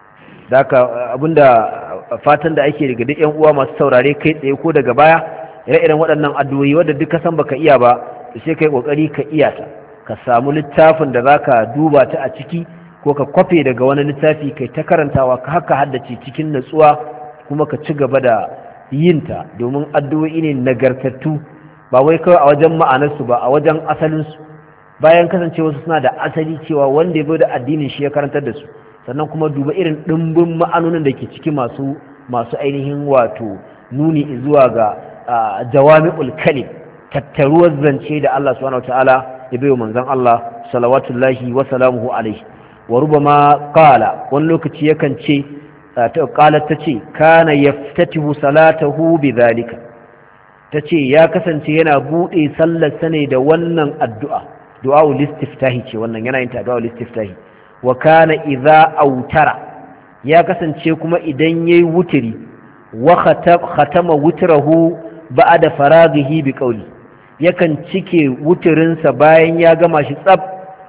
daka abinda fatan da ake daga duk yan uwa masu saurare kai tsaye ko daga baya ire-iren waɗannan addu'o'i wanda duk ka san baka iya ba sai kai kokari ka iya ta ka samu littafin da zaka duba ta a ciki ko ka kwafe daga wani littafi kai ta karantawa ka haka haddace cikin natsuwa kuma ka ci gaba da yin ta domin addu'o'i ne nagartattu ba wai kawai a wajen ma'anarsu ba a wajen asalinsu bayan kasancewa su suna da asali cewa wanda ya bai da addinin shi ya karantar da su sannan kuma duba irin ɗimbin ma'anonin da ke ciki masu masu ainihin wato nuni zuwa ga jawami'ul kalim tattaruwar zance da Allah subhanahu wataala ya bai wa manzon Allah salawatullahi wa salamuhu alaihi wa rubama qala wani lokaci yakan ce ta qala tace kana yaftatihu salatahu bidhalika tace ya kasance yana bude sallar sane da wannan addu'a du'aul istiftahi ce wannan yana yin ta du'aul istiftahi wa kana idza autara ya kasance kuma idan yayi wutiri wa khatama wutrahu ba'da faraghihi bi qawli yakan cike wutirinsa bayan ya gama shi tsab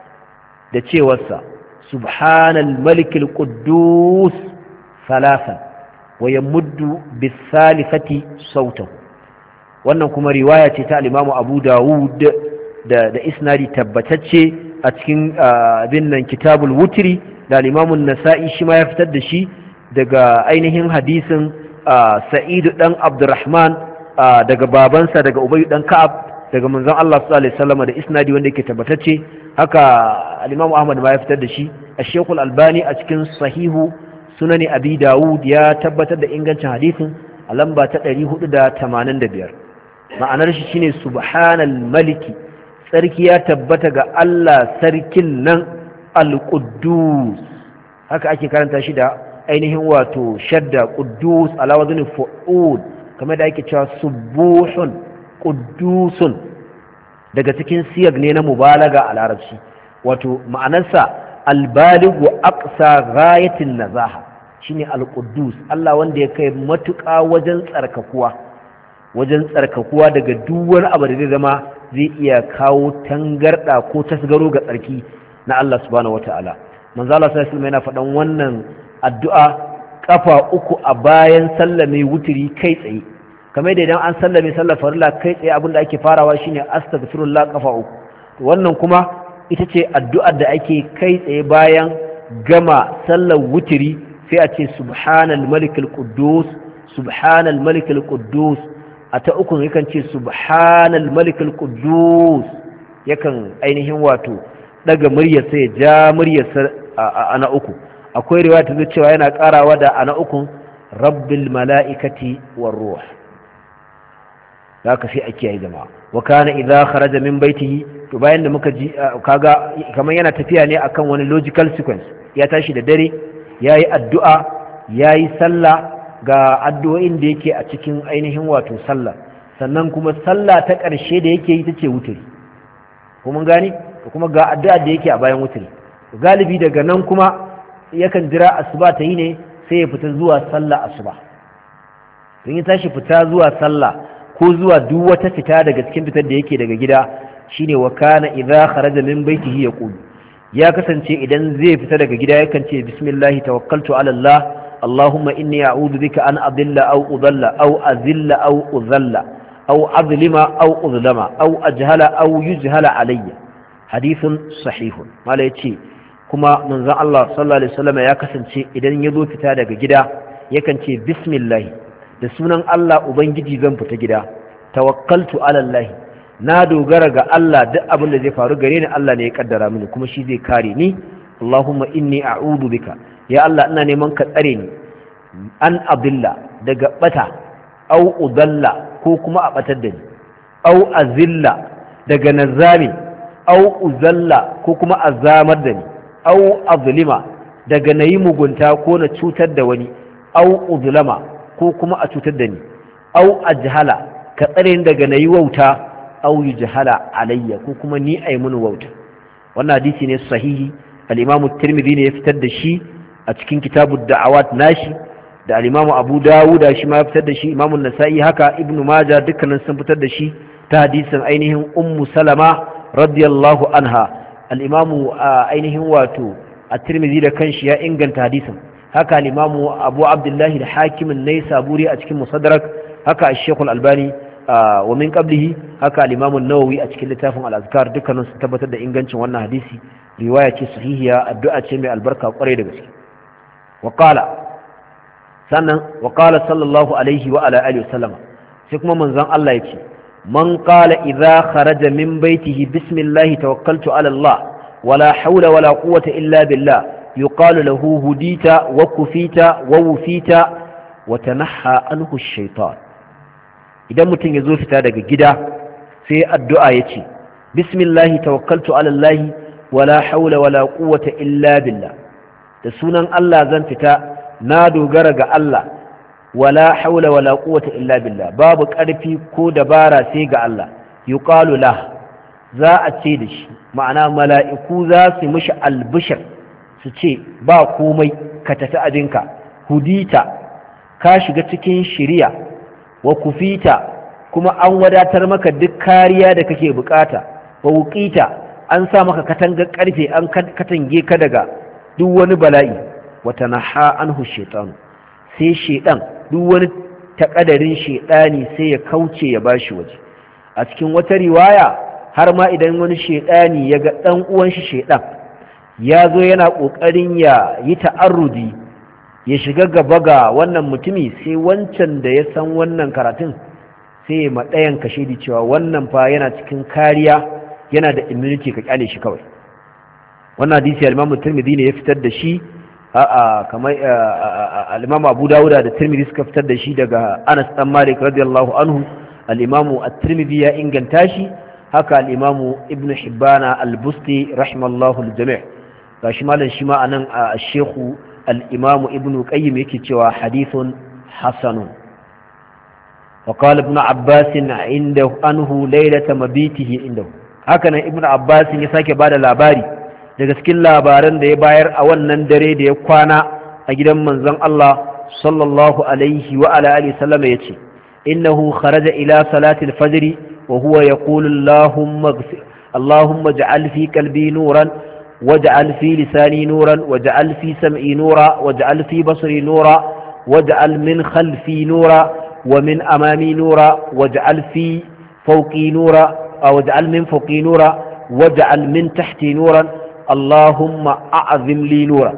da cewarsa subhanal malikil quddus salasan wa yamuddu bis salifati sautahu wannan kuma riwaya ce ta al-Imam Abu Dawud da da isnadi tabbatacce a cikin bin nan kitabul wutri da al-Imam an-Nasa'i shi ma ya fitar da shi daga ainihin hadisin Sa'id dan Abdurrahman daga babansa daga Ubay dan Ka'ab daga manzon Allah sallallahu alaihi wasallam da isnadi wanda yake tabbatacce haka al-Imam Ahmad ma ya fitar da shi Ash-Shaykh al-Albani a cikin sahihu sunani Abi Dawud ya tabbatar da ingancin hadisin a lamba ta ɗari hudu da tamanin da biyar ma'anar shi shine subhanal maliki sarki ya tabbata ga Allah sarkin nan al-Quddus haka ake karanta shi da ainihin wato shadda Quddus ala wazni fu'ul kamar da ake cewa subuhun quddusun daga cikin siyag ne na mubalaga a larabci wato ma'anarsa albalighu aqsa ghayatin nazaha shine alquddus Allah wanda ya kai matuƙa wajen tsarkakuwa wajen tsarkakuwa daga duk wani abu da zai zama zai iya kawo tangarda ko tasgaro ga tsarki na Allah subhanahu wataala manzo Allah sallallahu alaihi wasallam yana faɗan wannan addu'a kafa uku a bayan sallame wutiri kai tsaye kamar da idan an sallame sallar farilla kai tsaye abinda ake farawa shine astaghfirullah kafa uku wannan kuma ita ce addu'ar da ake kai tsaye bayan gama sallar wutiri sai a ce subhanal malikul quddus subhanal malikul quddus a ta uku yakan ce subhanal malikul quddus yakan ainihin wato daga muryar sai ja muryar a na uku akwai riwaya ta cewa yana karawa da ana ukun rabbil mala'ikati war ruh haka sai a kiyaye jama'a wa kana idza kharaja min baitihi to bayan da muka ji kaga kamar yana tafiya ne akan wani logical sequence ya tashi da dare yayi addu'a yayi sallah ga addu'o'in da yake a cikin ainihin wato sallah sannan kuma sallah ta ƙarshe da yake yi tace wuturi ko mun gane kuma ga addu'a da yake a bayan wuturi galibi daga nan kuma yakan jira asuba ta yi ne sai ya fita zuwa sallah asuba don ya tashi fita zuwa sallah ko zuwa duk wata fita daga cikin fitar da yake daga gida shine wa kana idza kharaja min baitihi yaqul ya kasance idan zai fita daga gida yakan ce bismillah tawakkaltu ala Allah allahumma inni a'udhu bika an adilla aw udalla aw azilla aw udalla aw azlima aw uzlama aw ajhala aw yujhala alayya hadithun sahihun mala yace kuma manzon Allah sallallahu alaihi wasallam ya kasance idan ya zo fita daga gida yakan ce bismillah da sunan Allah ubangiji zan fita gida tawakkaltu ala Allah na dogara ga Allah duk abin da zai faru gare ni Allah ne ya kaddara mini kuma shi zai kare ni Allahumma inni a'udhu bika ya Allah ina neman ka tsare ni an abilla daga bata au udalla ko kuma a batar da ni au azilla daga nazami au uzalla ko kuma azamar da ni au azlima daga nayi mugunta ko na cutar da wani au uzlama ko kuma a cutar da ni au ajhala ka tsare ni daga nayi wauta au yujhala alayya ko kuma ni ayi mun wauta wannan hadisi ne sahihi al-Imam at-Tirmidhi ne ya fitar da shi a cikin kitabud da'awat nashi da al-Imam Abu Dawud shi ma ya fitar da shi Imam an-Nasa'i haka Ibn Majah dukkanin sun fitar da shi ta hadisin ainihin Ummu Salama radiyallahu anha al-Imam ainihin wato at-Tirmidhi da kanshi ya inganta hadisin haka al-Imam Abu Abdullah al-Hakim an-Naisaburi a cikin Musaddarak haka al-Sheikh al-Albani wa min qablihi haka al-Imam an-Nawawi a cikin littafin al-Azkar dukkanin su tabbatar da ingancin wannan hadisi riwaya ce sahihiya addu'a ce mai albarka kwarai da gaske wa qala sannan wa qala sallallahu alaihi wa ala alihi wasallam sai kuma manzon Allah yake man qala idza kharaja min baitihi bismillah tawakkaltu ala Allah wala hawla wala quwwata illa billah yuqalu lahu hudita wa kufita wa wufita wa tanahha anhu ash-shaytan idan mutum ya zo fita daga gida sai addu'a ya ce bismillahi tawakkaltu ala Allah wala haula wala quwwata illa billah da sunan Allah zan fita na dogara ga Allah wala haula wala quwwata illa billah babu ƙarfi ko dabara sai ga Allah yuqalu la za a ce da shi ma'ana mala'iku za su mishi albishir su ce ba komai ka tafi abinka hudita ka shiga cikin shiriya wa kufita kuma an wadatar maka duk kariya da kake bukata wa wuqita an sa maka katangar karfe an katange ka daga duk wani bala'i wa tanaha anhu shaytan sai shaydan duk wani takadarin shaydani sai ya kauce ya bashi waje a cikin wata riwaya har ma idan wani shaydani ya ga dan uwan shi shaydan ya zo yana kokarin ya yi ta'arrudi ya shiga gaba ga wannan mutumi sai wancan da ya san wannan karatun sai ya maɗayan kashe da cewa wannan fa yana cikin kariya yana da immunity ka kyale shi kawai wannan hadisi al-Imam Tirmidhi ne ya fitar da shi a kamar al-Imam Abu Dawud da Tirmidhi suka fitar da shi daga Anas dan Malik radiyallahu anhu al-Imam at-Tirmidhi ya inganta shi haka al-Imam Ibn Hibban al-Busti rahimallahu al-jami' gashi malam shi ma anan al-Sheikh al-Imam Ibn Qayyim yake cewa hadithun hasanun وقال ابن عباس عنده أنه ليلة مبيته عنده هكذا ابن عباس يساك بعد labari daga cikin labaran da ya bayar a wannan dare da ya kwana a gidan manzon Allah sallallahu alaihi wa ala alihi sallam yace innahu kharaja ila salati al-fajr wa huwa yaqulu allahumma ighfir allahumma ij'al fi qalbi nuran waj'al fi lisani nuran waj'al fi sam'i nura waj'al fi basri nura waj'al min khalfi nura ومن أمامي نورا واجعل في فوقي نورا أو واجعل من فوقي نورا واجعل من تحتي نورا اللهم أعظم لي نورا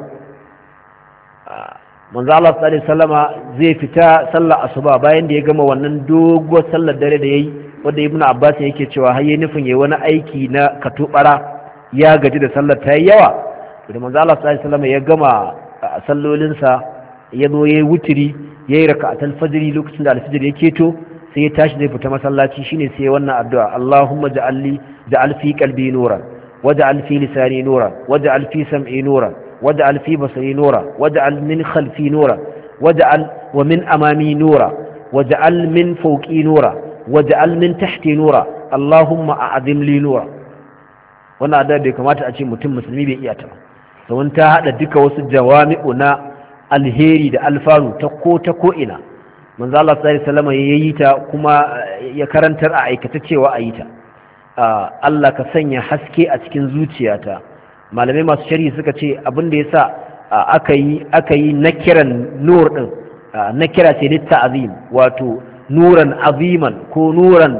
من ذا الله صلى الله عليه وسلم زي فتا صلى أصبا باين دي يقام ونن دوغو صلى الدري دي ودى ابن عباس يكي تشوى هيا نفن يوانا أيكي نا كتوبرا يا قجد صلى تايوا من ذا الله صلى الله عليه وسلم يقام صلوا لنسا يدو يوتري ya yi raka'atul fajri lokacin da alfijir ya keto sai ya tashi zai fita masallaci shine sai wannan addu'a Allahumma ja'alli ja'al fi qalbi nuran waj'al fi lisani nuran waj'al fi sam'i nuran waj'al fi basari nuran waj'al min khalfi nuran waj'al wa min amami nuran waj'al min fawqi nuran waj'al min tahti nuran Allahumma a'zim li nuran wannan addu'a bai kamata a ce mutum musulmi bai iya ta don ta hada duka wasu jawami'u na alheri da alfanu ta ko ta ko ina manzo Allah sallallahu alaihi wasallam yayi ta kuma ya karantar a aikata cewa ayi ta Allah ka sanya haske a cikin zuciyata malamai masu sharhi suka ce abin da yasa aka yi aka yi nakiran nur din nakira ce litta azim wato nuran aziman ko nuran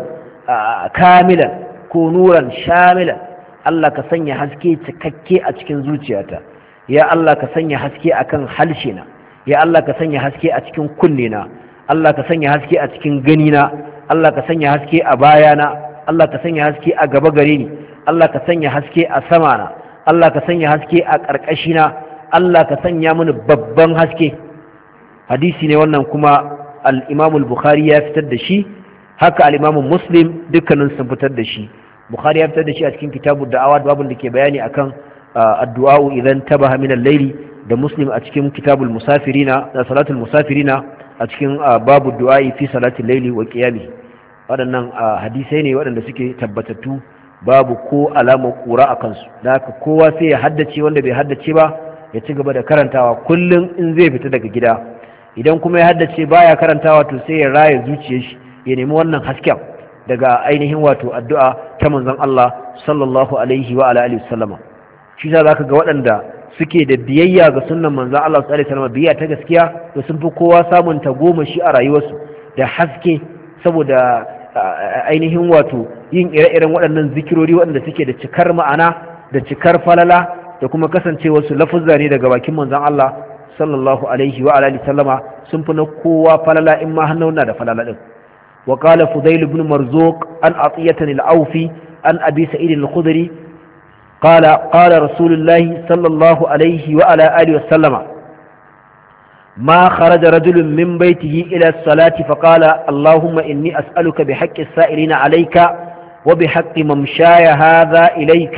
kamilan ko nuran shamilan Allah ka sanya haske cikakke a cikin zuciyata ya Allah ka sanya haske akan halshe na ya Allah ka sanya haske a cikin kunne na Allah ka sanya haske a cikin gani na Allah ka sanya haske a bayana Allah ka sanya haske a gaba gare ni Allah ka sanya haske a sama na Allah ka sanya haske a ƙarƙashi na Allah ka sanya mini babban haske hadisi ne wannan kuma al-Imam al-Bukhari ya fitar da shi haka al-Imam Muslim dukkanin sun fitar da shi Bukhari ya fitar da shi a cikin kitabud da'awat babun da ke bayani akan addu'a idan tabaha min al-layli da Muslim a cikin kitabul musafirina da salatul musafirina a cikin babu du'a fi salatul layli wa qiyami waɗannan hadisai ne waɗanda suke tabbatattu babu ko alamar kura a kansu da haka kowa sai ya haddace wanda bai haddace ba ya ci gaba da karantawa kullum in zai fita daga gida idan kuma ya haddace baya karantawa to sai ya raya zuciyar shi ya nemi wannan hasken daga ainihin wato addu'a ta manzon Allah sallallahu alaihi wa ala alihi wasallama shi za ka ga waɗanda suke da biyayya ga sunnan manzon Allah sallallahu alaihi wasallam biyayya ta gaskiya to sun fi kowa samun tagomashi a rayuwarsu da haske saboda ainihin wato yin ire-iren waɗannan zikirori waɗanda suke da cikar ma'ana da cikar falala da kuma kasancewar su lafuzza ne daga bakin manzon Allah sallallahu alaihi wa alihi sallama sun fi na kowa falala in ma hannun na da falala din wa qala fudail ibn marzuq an atiyatan al-awfi an abi sa'id al-khudri قال قال رسول الله صلى الله عليه وعلى آله وسلم ما خرج رجل من بيته إلى الصلاة فقال اللهم إني أسألك بحق السائلين عليك وبحق ممشاي هذا إليك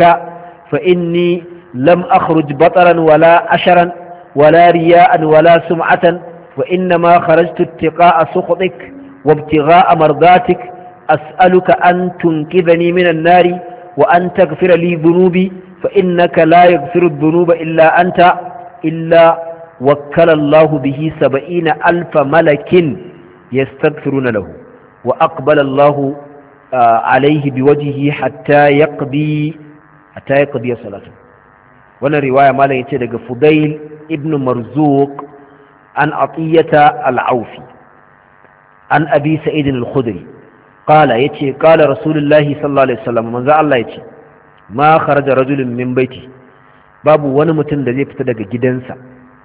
فإني لم أخرج بطرا ولا أشرا ولا رياء ولا سمعة wa inna ma kharajtu ittiqa'a sukhtik wa ibtigha'a mardatik as'aluka an tunqidhani minan nari wa an taghfira li dhunubi fa innaka la yaghfiru dhunuba illa anta illa wakkala Allahu bihi sab'ina alfa malakin yastaghfiruna lahu wa aqbala Allahu alayhi biwajhihi hatta yaqdi hatta yaqdi salatu. wannan riwaya malam yace daga Fudail ibn Marzuq an Atiyata al-Aufi an Abi Sa'id al-Khudri qala yace qala Rasulullahi sallallahu alaihi wasallam manzo Allah yace ma kharaja rajulun min baiti babu wani mutum da zai fita daga gidansa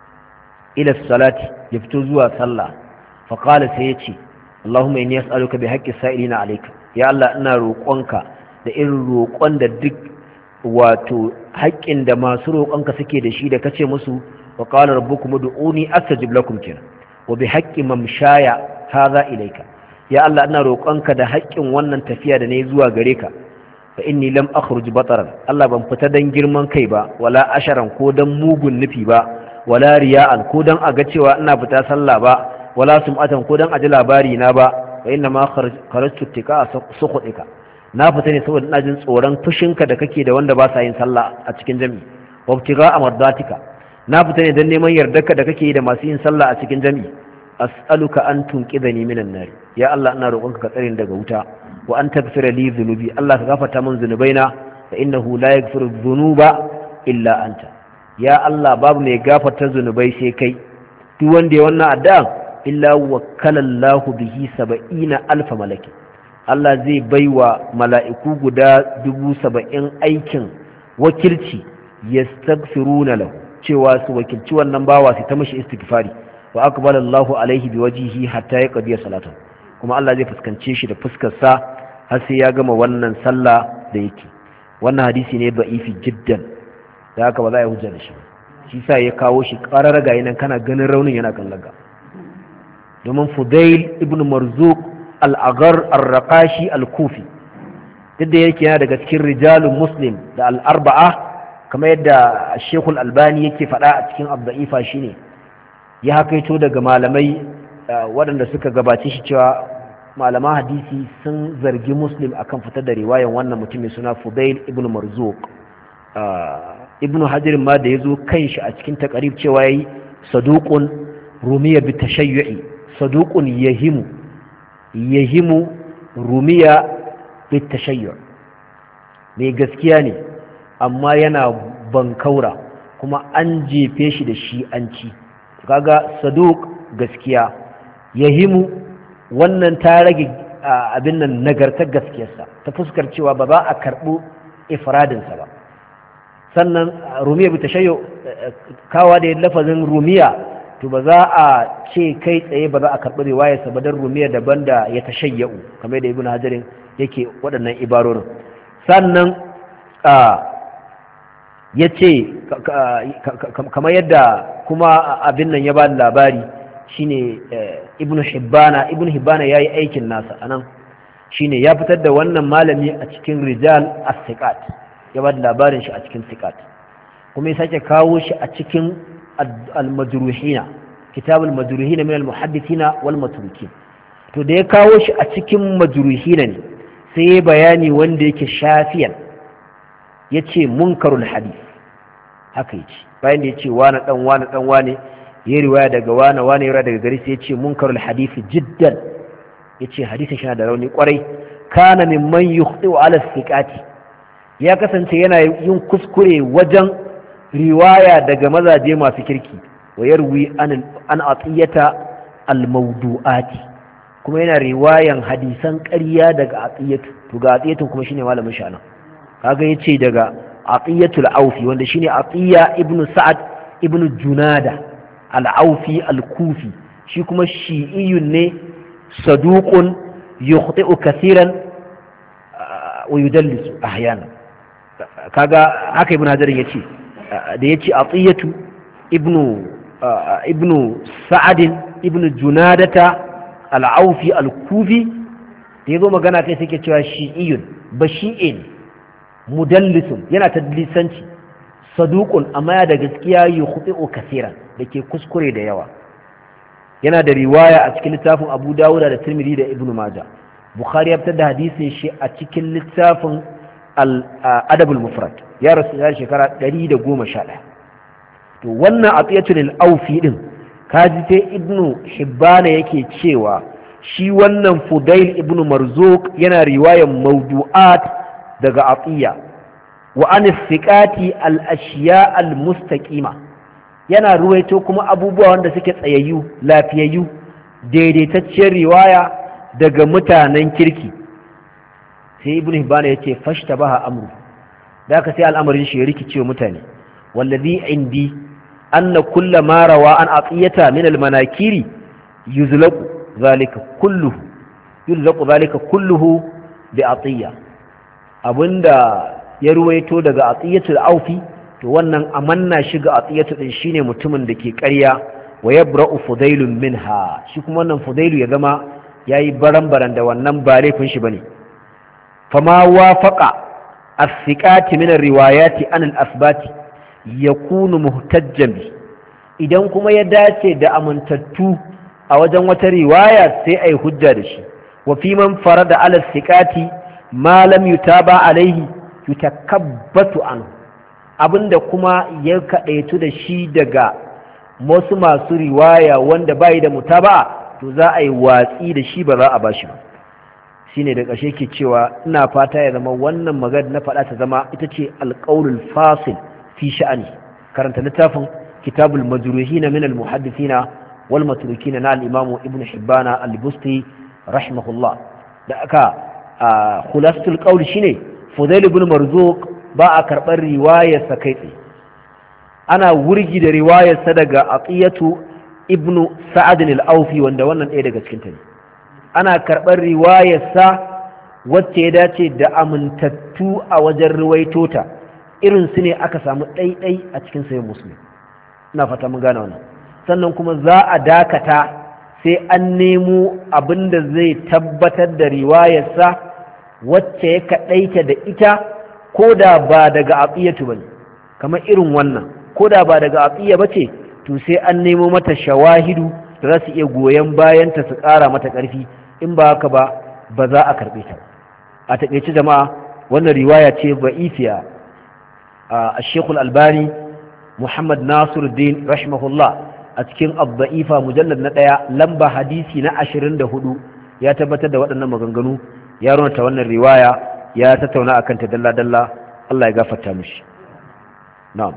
ila salati ya fito zuwa sallah fa qala sai yace Allahumma inni as'aluka bi haqqi sa'ilina alayka ya Allah ina roƙonka da irin roƙon da duk wato haƙƙin da masu roƙonka suke da shi da kace musu wa qala rabbukum ud'uni astajib lakum kina wa bi haqqi mamshaya hadha ilayka ya Allah ina roƙonka da haƙƙin wannan tafiya da nayi zuwa gare ka fa inni lam akhruj bataran Allah ban fita dan girman kai ba wala asharan ko dan mugun nufi ba wala riya'an ko dan aga cewa ina fita sallah ba wala sum'atan ko dan aji labari na ba wa inna ma kharajtu tika sukhutika na fita ne saboda ina jin tsoron fushinka da kake da wanda ba sa yin sallah a cikin jami'i wa ibtigha amardatika na fita ne dan neman yardarka da kake yi da masu yin sallah a cikin jami'i as'aluka an tunqidhani minan nar ya Allah ina roƙonka ka tsare ni daga wuta wa an taghfira li dhunubi Allah ka gafarta min zunubaina fa innahu la yaghfiru dhunuba illa anta ya Allah babu mai gafarta zunubai sai kai duk wanda ya wannan addu'a illa wakkala Allah bihi sab'ina alf malaki Allah zai baiwa mala'iku guda dubu saba'in aikin wakilci yastaghfiruna lahu cewa su wakilci wannan bawa su ta mishi istighfari wa aqbala Allahu alaihi biwajhihi hatta yaqdi salatan kuma Allah zai fuskance shi da fuskar sa har sai ya gama wannan sallah da yake. Wannan hadisi ne ba'ifi jiddan da haka ba za a yi hujja da shi shi sa ya kawo shi ƙarar ga nan kana ganin raunin yana kan laga domin Fudail ibn Marzuq al-Aghar ar-Raqashi al-Kufi duk da yake yana daga cikin rijalun Muslim da al-arba'a kamar yadda Sheikh al-Albani yake faɗa a cikin Abda'ifa shine ya hakaito daga malamai waɗanda suka gabace shi cewa malaman hadisi sun zargi Muslim akan fitar da riwayan wannan mutumin suna Fudail ibn Marzuq. Ibn Hajar ma da yazo kanshi a cikin taqrib cewa yayi saduqun rumiya bi tashayyu'i saduqun yahimu yahimu rumiya bi tashayyu' mai gaskiya ne amma yana bankaura kuma an jefe shi da shi an ci kaga saduq gaskiya yahimu wannan ta rage abin nan nagartar gaskiyarsa ta fuskar cewa ba za a karɓi ifradinsa ba. Sannan rumiya bi tashayyu kawa da lafazin rumiya to ba za a ce kai tsaye ba za a karɓi riwayarsa ba dan rumiya daban da ya tashayyu kamar da Ibn Hajar yake waɗannan ibarorin. Sannan ya ce kamar yadda kuma abin nan ya ba labari shine Ibn Hibbana Ibn Hibbana yayi aikin nasa anan shine ya fitar da wannan malami a cikin rijal as-siqat ya ba labarin shi a cikin siqat kuma ya sake kawo shi a cikin al-majruhina kitab al-majruhina min al-muhaddithina wal matrukin to da ya kawo shi a cikin majruhina ne sai ya bayani wanda yake shafiyan yace munkarul hadith haka yace bayan da yace wani dan wani dan wani ya riwaya daga wani wani ya daga gari sai yace munkarul hadith jiddan yace hadisin shi da rauni kwarai kana mimman yukhti ala thiqati ya kasance yana yin kuskure wajen riwaya daga mazaje masu kirki wa yarwi an an atiyata al mawdu'ati kuma yana riwayan hadisan ƙarya daga atiyatu to ga atiyatu kuma shine malamin shi anan kaga yace daga atiyatul aufi wanda shine atiya ibnu sa'ad ibnu junada al-aufi al-kufi shi kuma shi'iyun ne saduqun yukhti'u kaseeran wa yudallisu ahyana kaga haka ibnu hajar yace da yace atiyatu ibnu ibnu sa'ad ibnu junadata al-aufi al-kufi da yazo magana kai sai ke cewa shi'iyun bashi'in mudallisun yana tadlisanci saduqun amma ya da gaskiya yukhti'u kaseeran dake kuskure da yawa yana da riwaya a cikin littafin Abu Dawud da Tirmidhi da Ibn Majah. Bukhari ya fitar da hadisin shi a cikin littafin al-Adab al-Mufrad ya rasu ya shekara ɗari da goma sha ɗaya. to wannan Atiyatul Awfi din kaji sai Ibn Hibban yake cewa shi wannan Fudail ibn Marzuq yana riwayar mawdu'at daga Atiya wa an thiqati al-ashiya al-mustaqima yana ruwaito kuma abubuwa wanda suke tsayayyu lafiyayyu daidaitacciyar riwaya daga mutanen kirki. sai Ibn Hibban yace fashtabaha amru da ka sai al'amarin shi ya rikice mutane. wallazi indi anna kullu ma rawa an aqiyata min al-manakiri yuzlaqu zalika kulluhu yuzlaqu zalika kulluhu bi atiya abinda ya ruwaito daga atiyatul aufi to wannan amanna shi ga atiyatu din shine mutumin da ke ƙarya wa yabra'u fudailun minha shi kuma wannan fudailu ya zama yayi baran-baran da wannan ba laifin shi bane fama wafaqa as-siqati min ar-riwayati an al-asbati yakunu muhtajjan bi idan kuma ya dace da amintattu a wajen wata riwaya sai ai hujja da shi wa fi man farada ala siqati ma lam yutaba alaihi yutakabbatu an abinda kuma ya kadaitu da shi daga wasu masu riwaya wanda bai da mutaba'a to za a yi watsi da shi ba za a bashi ba. shine da ƙarshe ke cewa ina fata ya zama wannan magana na faɗa ta zama ita ce alqaulul fasil fi sha'ani. karanta littafin kitabul majruhin min al muhaddithina wal matrukin na al imamu ibn hibbana al busti rahimahullah. da aka khulasatul qaul shine Fudail ibn Marzuq ba a karɓar riwayarsa kai tsaye ana wurgi da riwayarsa daga Atiyatu ibn Sa'ad al-Awfi wanda wannan ɗaya daga cikin ta ne ana karɓar riwayarsa wacce ya dace da amintattu a wajen ruwaito ta irin su ne aka samu ɗaiɗai a cikin sahih Muslim. ina fata mun gane wannan. sannan kuma za a dakata sai an nemo abin da zai tabbatar da riwayarsa wacce ya kaɗaita da ita ko da ba daga Atiyatu bane kamar irin wannan ko da ba daga Atiya bace to sai an nemo mata shawahidu da za su iya goyon bayanta su ƙara mata ƙarfi in ba haka ba ba za a karɓe ta. a taƙaice jama'a wannan riwaya ce ba'ifiya. a Sheikhul Albani Muhammad Nasiruddin rahimahullah a cikin Ad-Da'ifa mujallad na ɗaya lamba hadisi na ashirin da hudu ya tabbatar da waɗannan maganganu ya runta wannan riwaya ya tattauna akan ta dalla dalla Allah ya gafarta mishi. na'am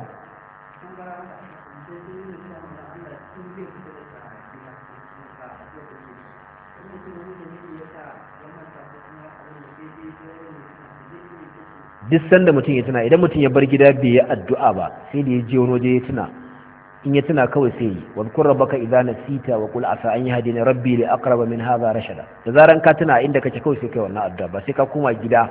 duk sanda mutum ya tuna idan mutum ya bar gida bai yi addu'a ba sai da ya je wani waje ya tuna in ya tuna kawai sai yi wadkur rabbaka idza nasita wa qul asa an yahdini rabbi li aqraba min hadha rashada da zaran ka tuna inda kake kawai sai kai wannan addu'a ba sai ka koma gida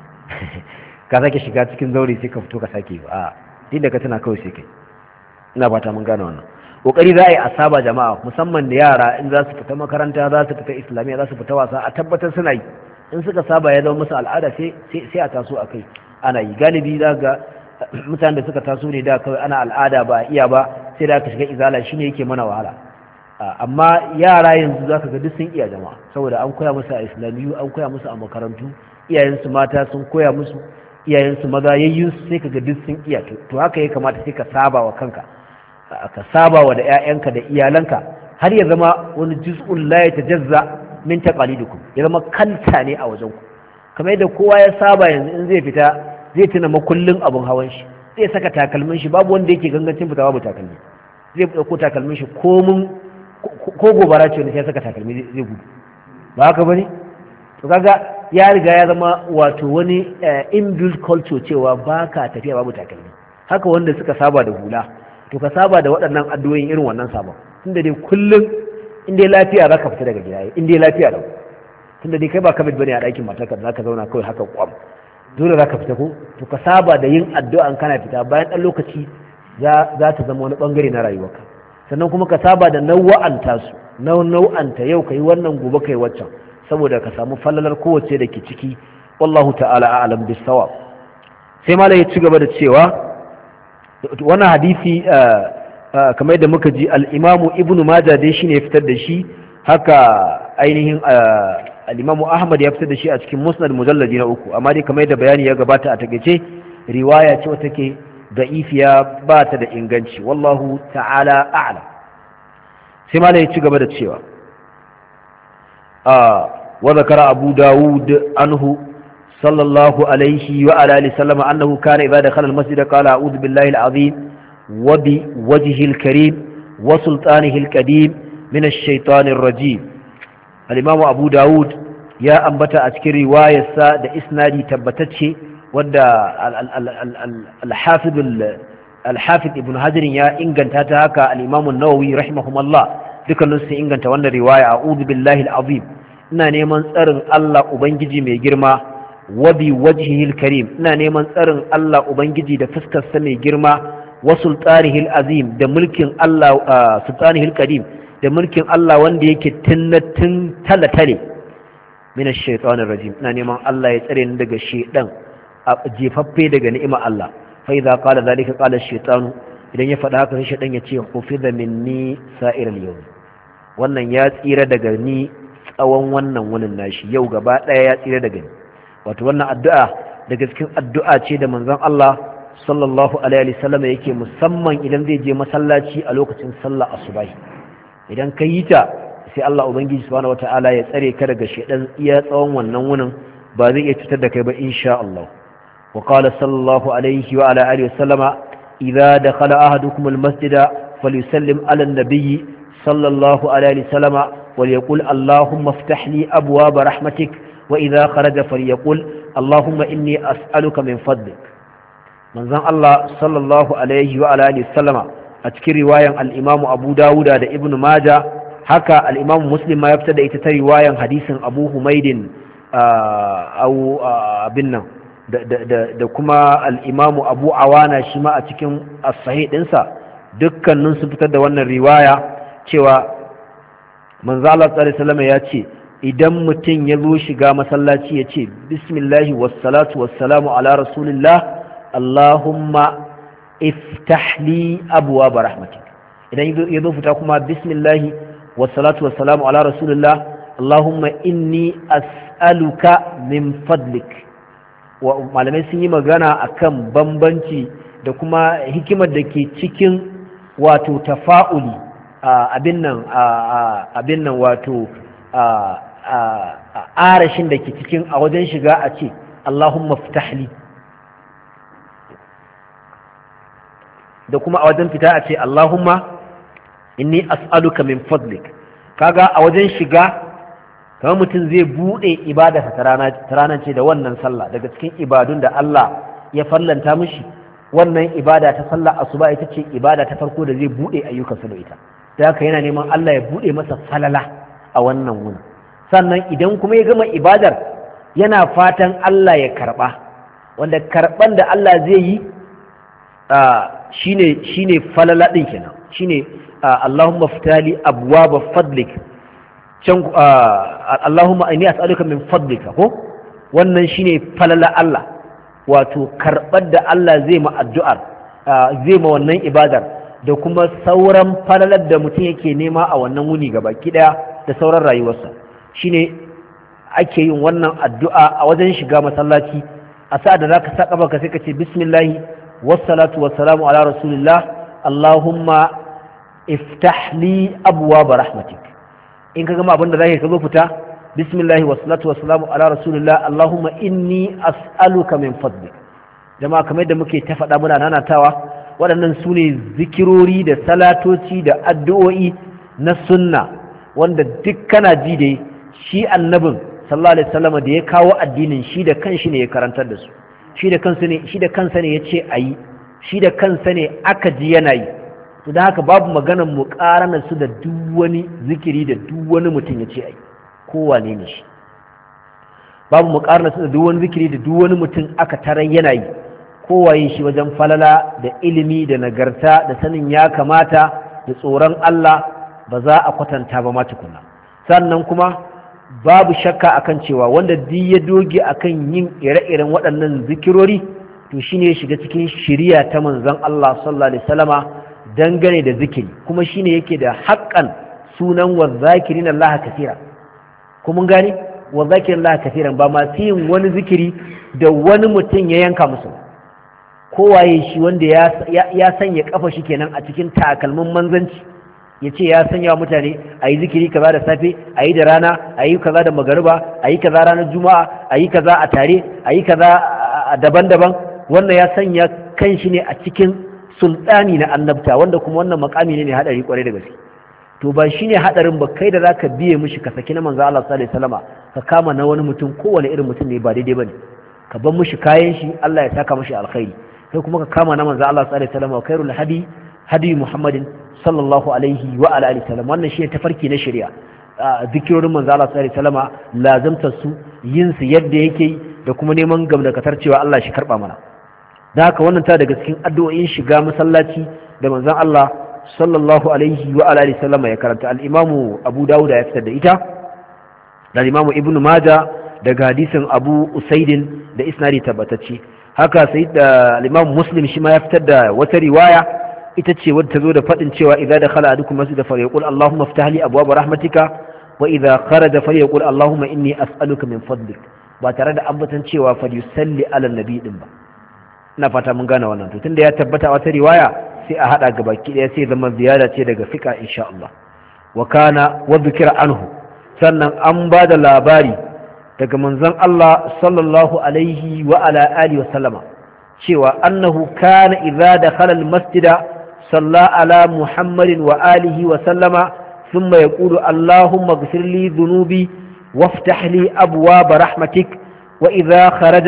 ka sake shiga cikin zauri sai ka fito ka sake a inda ka tuna kawai sai kai. ina fata mun gane wannan kokari za a yi asaba jama'a musamman da yara in za su fita makaranta za su fita islamiyya za su fita wasa a tabbatar suna yi in suka saba ya zama musu al'ada sai sai a taso a kai ana yi. galibi za ga mutanen da suka taso ne da kawai ana al'ada ba iya ba sai da aka shiga izala shine yake mana wahala. amma yara yanzu zaka ga duk sun iya jama'a saboda an koya musu a islamiyu an koya musu a makarantu iyayensu mata sun koya musu iyayensu maza yayyun sai ka ga duk sun iya to haka ya kamata sai ka saba wa kanka ka saba wa da ƴaƴanka da iyalanka har ya zama wani juz'un la yatajazza min taqalidikum ya zama kanta ne a wajen ku kamar yadda kowa ya saba yanzu in zai fita zai tuna makullin abun hawan shi zai saka takalmin shi babu wanda yake gangancin fita babu takalmi zai dauko takalmin shi ko mun ko gobara ce ne sai saka takalmi zai gudu ba haka bane to kaga ya riga ya zama wato wani inbuilt culture cewa baka tafiya babu takalmi. haka wanda suka saba da hula to ka saba da waɗannan addu'o'in irin wannan sabon tunda dai kullum in dai lafiya zaka fita daga gida in dai lafiya da tunda dai kai ba kabid bane a ɗakin matarka da zaka zauna kawai haka kwam dole zaka fita ko to ka saba da yin addu'an kana fita bayan ɗan lokaci za za ta zama wani bangare na rayuwarka sannan kuma ka saba da nau'anta su nau'anta yau kai wannan gobe kai waccan saboda ka samu fallalar kowace da ke ciki wallahu ta'ala a'lam bis-sawab. sai malai ya ci gaba da cewa wannan hadisi kamar yadda muka ji al-imamu ibnu majah dai shine ya fitar da shi, haka ainihin al-imamu ahmad ya fitar da shi a cikin musnad mujalladi na uku, amma dai kamar yadda bayani ya gabata a takeice riwaya ce wata take da'ifiya ba ta da inganci, wallahu ta'ala a'lam. sai ma ya ci gaba da cewa wa zakara abu dawud anhu sallallahu alaihi wa ala alihi sallama annahu kana idza dakhala al-masjid qala a'udhu billahi al-azim wa bi wajhihi al-karim wa sultanihi al-qadim min ash-shaytanir rajim. al-imam abu dawud ya ambata a cikin riwayarsa da isnadi tabbatacce wadda al-hafid al-hafid ibn hajar ya inganta ta, haka al-imam an-nawawi rahimahumullah dukkanin su inganta wannan riwaya, a'udhu billahi al-azim, ina neman tsarin Allah ubangiji mai girma, wa bi wajhihi al-karim, ina neman tsarin Allah ubangiji da fuskar sa mai girma, wa sultanihi al-azim, da mulkin Allah sultanihi al-qadim, da mulkin Allah wanda yake tunnatin talatale, min ash-shaytanir rajim, ina neman Allah ya tsare ni daga shedan jefaffe daga ni'imar Allah. fa idza qala zalika qala ash-shaytanu, idan ya faɗa haka sai shedan ya ce hufiza minni sa'iral yawm, wannan ya tsira daga ni tsawon wannan wunin nashi, yau gaba daya ya tsira daga ni. wato wannan addu'a daga cikin addu'a ce da manzon Allah sallallahu alaihi wasallam yake musamman idan zai je masallaci a lokacin sallar asubahi. idan ka yi ta sai Allah ubangiji subhanahu wataala ya tsare ka daga shedan iya tsawon wannan wunin, ba zai iya cutar da kai ba insha Allah. وقال صلى الله عليه وعلى آله وسلم إذا دخل أحدكم المسجد فليسلم على النبي صلى الله عليه وسلم وليقول اللهم افتح لي أبواب رحمتك، وإذا خرج فليقول اللهم إني أسألك من فضلك. من ذن الله صلى الله عليه وعلى آله وسلم أذكر رواية الإمام أبو داود دا ابن ماجه، حكى الإمام مسلم ما يبتدأ إتتى رواية حديث أبو حميد أو بنا da kuma al'imamu abu awana shi ma a cikin as-sahih ɗinsa, dukkanin su fitar da wannan riwaya cewa manzala sallallahu ya ce idan mutum ya zo shiga masallaci ya ce bismillahi wassalatu wassalamu ala rasulillah allahumma iftahli abuwa ba rahmatik. idan ya zo fita kuma bismillahi wassalatu wassalamu ala rasulillah allahumma inni as'aluka min fadlik. malamai sun yi magana akan bambanci da kuma hikimar da ke cikin wato tafa'uli abin nan abin nan wato arashin da ke cikin a wajen shiga a ce Allahumma ftahli, da kuma a wajen fita a ce Allahumma inni as'aluka min fadlik. kaga a wajen shiga kamar mutum zai buɗe ibada ta ranar ce da wannan sallah, daga cikin ibadun da Allah ya fallanta mishi, wannan ibada ta sallah asuba ita ce ibada ta farko da zai buɗe ayyukansa da ita, da haka yana neman Allah ya buɗe masa falala a wannan wuni. sannan idan kuma ya gama ibadar yana fatan Allah ya karɓa, wanda karɓan da Allah zai yi shine shine falala ɗin kenan, shine Allahumma ftali abwaba fadlik, can Allahumma inni as'aluka min fadlika, ko wannan shine falala Allah, wato karɓar da Allah zai ma addu'ar, zai ma wannan ibadar, da kuma sauran falalar da mutum yake nema a wannan wuni gaba daya da sauran rayuwarsa. shine ake yin wannan addu'a a wajen shiga masallaci. a sa da zaka saka baka sai ka ce bismillah wassalatu wassalamu ala rasulillah Allahumma iftah li abwaab rahmatik. in ka gama abinda zaka ka zo fita bismillah wassalatu wassalamu ala rasulillah Allahumma inni as'aluka min fadlik. jama'a kamar yadda muke ta faɗa muna nanatawa, waɗannan su ne zikirori da salatoci da addu'o'i na sunna wanda duk kana ji da shi annabin sallallahu alaihi wasallam da ya kawo addinin shi da kanshi ne ya karantar da su, shi da kansa ne shi da kansa ne yace ayi, shi da kansa ne aka ji yana yi. to dan haka babu maganar muqarana su da duk wani zikiri da duk wani mutum yace ayi, kowane ne shi. babu muqarana su da duk wani zikiri da duk wani mutum aka tarar yana yi, kowaye shi wajen falala da ilimi da nagarta da sanin ya kamata da tsoron Allah ba za a kwatanta ba ma tukuna. sannan kuma babu shakka akan cewa wanda duk ya doge akan yin ire-iren waɗannan zikirori to shine ya shiga cikin shiriya ta manzon Allah sallallahu alaihi wasallama dangane da zikiri kuma shine yake da haƙƙan sunan wazakirin Allah kaseera kuma gane wazakirin Allah kaseeran ba masu yin wani zikiri da wani mutum ya yanka musu kowaye shi wanda ya sanya kafa shi kenan a cikin takalmin manzanci ya ce ya sanya wa mutane a yi zikiri kaza da safe a yi da rana a yi kaza da magariba a yi kaza ranar juma'a a yi kaza a tare a yi kaza daban-daban wannan ya sanya kan shi ne a cikin sultani na annabta wanda kuma wannan makami ne mai hadari kwarai da gaske to ba shine hadarin ba kai da zaka biye mishi ka saki na manzo Allah sallallahu alaihi wasallama ka kama na wani mutum kowane irin mutum ne ba daidai bane ka bar mishi kayan shi Allah ya saka mishi alkhairi sai kuma ka kama na manzo Allah sallallahu alaihi wasallama khairul hadi hadi Muhammadin sallallahu alaihi wa ala alihi wasallam wannan shine tafarki na shari'a zikirorin manzo Allah sallallahu alaihi wasallama lazimtar su yin su yadda yake da kuma neman gamdakatar cewa Allah shi karba mana da haka wannan ta daga cikin addu'o'in shiga masallaci da manzon Allah sallallahu alaihi wa alihi sallama ya karanta al-Imam Abu Dawud ya fitar da ita da Imam Ibn Majah daga hadisin Abu Usaidin da isnadi tabbatacce haka sai da al-Imam Muslim shi ma ya fitar da wata riwaya ita ce wadda ta zo da fadin cewa idza dakhala ahadukum masjida falyaqul Allahumma iftah li abwaab rahmatika wa idza kharaja falyaqul Allahumma inni as'aluka min fadlik ba tare da ambatan cewa falyusalli ala nabi din ba ina fata mun gane wannan to tunda ya tabbata a wata riwaya sai a hada ga baki daya sai zama ziyada ce daga fiqa insha Allah wa kana wa dhikra anhu sannan an ba da labari daga manzon Allah sallallahu alaihi wa ala alihi wa sallama cewa annahu kana idza dakhala al-masjida salla ala muhammadin wa alihi wa sallama thumma yaqulu allahumma ighfir li dhunubi وافتح لي أبواب رحمتك وإذا خرج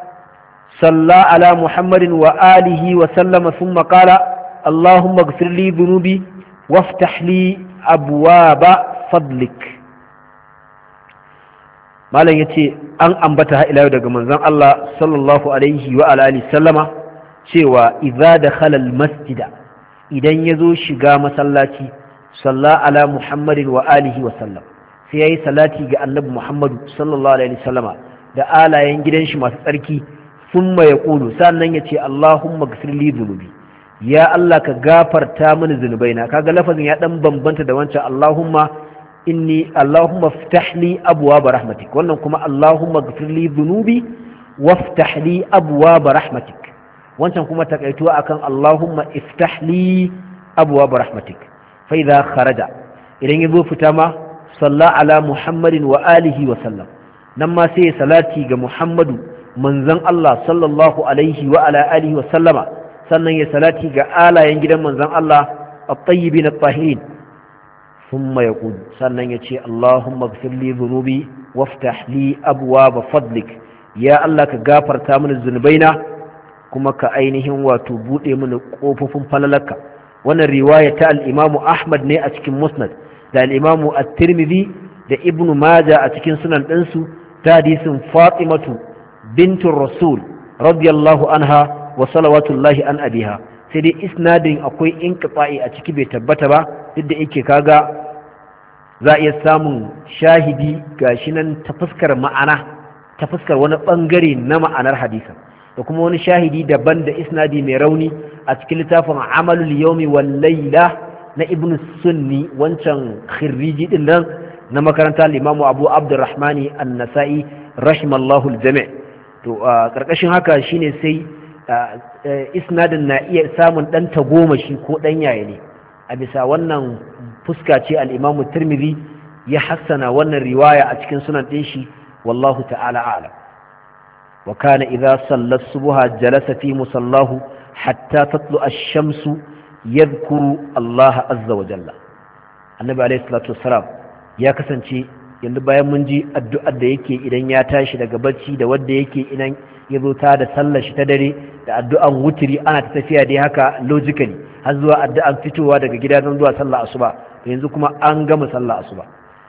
صلى على محمد وآله وسلم ثم قال اللهم اغفر لي ذنوبي وافتح لي أبواب فضلك malam yace an ambata ila yau daga manzon Allah sallallahu alaihi wa alihi sallama cewa idza dakhala almasjida idan yazo shiga masallaci salla ala muhammadin wa alihi wa sallam sai yayi salati ga annabi Muhammadu sallallahu alaihi wasallama da alayen gidan shi masu tsarki thumma yaqulu sannan yace Allahumma ighfir li dhunubi ya Allah ka gafarta mini zunubaina kaga lafazin ya dan bambanta da wancan Allahumma inni Allahumma iftah li abwaab rahmatik wannan kuma Allahumma ighfir li dhunubi waftah li abwaab rahmatik wancan kuma takaituwa akan Allahumma iftah li abwaab rahmatik fa idha kharaja idan yazo fita ma salla ala muhammadin wa alihi wa sallam nan ma sai salati ga muhammadu manzon Allah sallallahu alaihi wa ala alihi wa sallama sannan ya salati ga alayen gidan manzon Allah at-tayyibin at-tahirin thumma yaqul sannan yace Allahumma ighfir li dhunubi waftah li abwaab fadlik ya Allah ka gafarta mini zunubaina kuma ka ainihin wato bude mini kofofin falalarka wannan riwaya ta al-Imam Ahmad ne a cikin Musnad da al-Imam at-Tirmidhi da Ibn Majah a cikin sunan ɗinsu ta hadisin Fatimatu bintur Rasul radiyallahu anha wa salawatullahi an abiha sai dai isnadin akwai inqita'i a ciki bai tabbata ba duk da yake kaga za a iya samun shahidi gashi nan ta fuskar ma'ana ta fuskar wani bangare na ma'anar hadisin da kuma wani shahidi daban da isnadi mai rauni a cikin littafin Amalul Yawmi wal Layla na Ibn Sunni wancan khirriji din nan na makaranta Imam Abu Abdurrahmani An-Nasa'i rahimallahu al-jami' to karkashin haka shine sai isnadin na iya samun dan tagomashi ko dan yaye ne a bisa wannan fuska ce al-Imam Tirmidhi ya hassana wannan riwaya a cikin sunan din shi wallahu ta'ala a'lam wa kana idha salla as-subha jalasa fi musallahu hatta tatlu ash-shamsu yadhkuru Allah azza wa jalla annabi alayhi salatu wassalam ya kasance yanzu bayan mun ji addu'ar da yake idan ya tashi daga bacci da wanda yake idan ya zo ta da sallar shi ta dare da addu'an wutiri ana ta tafiya dai haka logically har zuwa addu'an fitowa daga gida don zuwa sallar asuba yanzu kuma an gama sallar asuba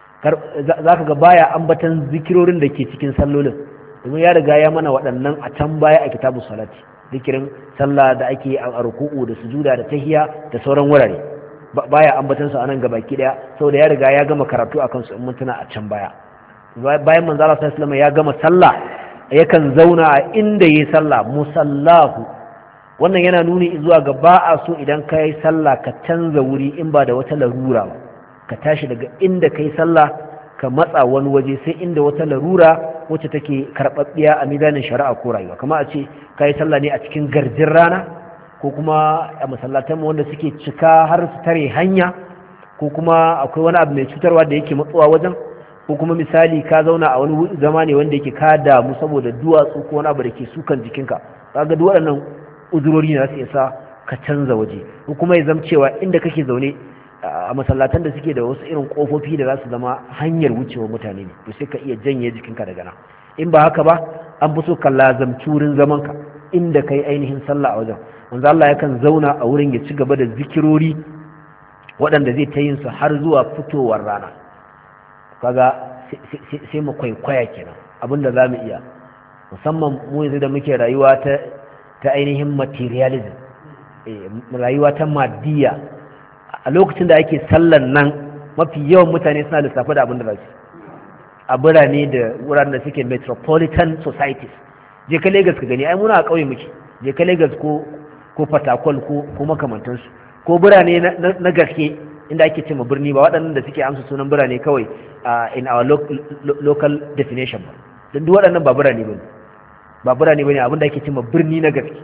zaka ga baya ambatan zikirorin da ke cikin sallolin domin ya riga ya mana waɗannan a can baya a kitabus salati zikirin sallah da ake a ruku'u da sujuda da tahiyya da sauran wurare baya ambatan su anan gabaki daya saboda ya riga ya gama karatu akan su in mun tuna a can baya bayan manzo Allah sallallahu alaihi wasallam ya gama sallah yakan zauna a inda yayi sallah musallahu wannan yana nuni zuwa ga ba a so idan ka yi sallah ka canza wuri in ba da wata larura ba, ka tashi daga inda ka yi sallah ka matsa wani waje sai inda wata larura wacce take karɓaɓɓiya a mizanin shari'a ko rayuwa. Kama a ce ka yi sallah ne a cikin garjin rana, ko kuma a masallatanmu wanda suke cika har su tare hanya, ko kuma akwai wani abu mai cutarwa da yake matsuwa wajen, ko kuma misali ka zauna a wani zama ne wanda yake ka damu saboda duwatsu ko wani abu da ke sukan jikinka, kaga duk waɗannan uzurori ne za su iya sa ka canza waje. Ko kuma ya zama cewa inda kake zaune a masallatan da suke da wasu irin kofofi da za su zama hanyar wucewa mutane ne, to sai ka iya janye jikinka daga nan. In ba haka ba an fi so ka lazamci wurin zamanka inda kai ainihin sallah a wajen. manzo Allah yakan zauna a wurin ya ci gaba da zikirori waɗanda zai ta yin su har zuwa fitowar rana. Kaga sai mu kwaikwaya kenan abinda za mu iya, musamman mu yanzu da muke rayuwa ta ta ainihin materialism, rayuwa ta maddiya. A lokacin da ake sallan nan mafi yawan mutane suna lissafa da abin da za su a birane da wuraren da suke metropolitan societies. Je ka Lagos ka gani, ai muna a ƙauye muke. Je ka Lagos ko ko Fatakwal ko ko makamantansu, ko birane na gaske inda ake cewa birni, ba waɗannan da suke amsa sunan birane kawai in our local definition ba. Don duk waɗannan ba birane bane, ba birane bane abinda ake cewa birni na gaske.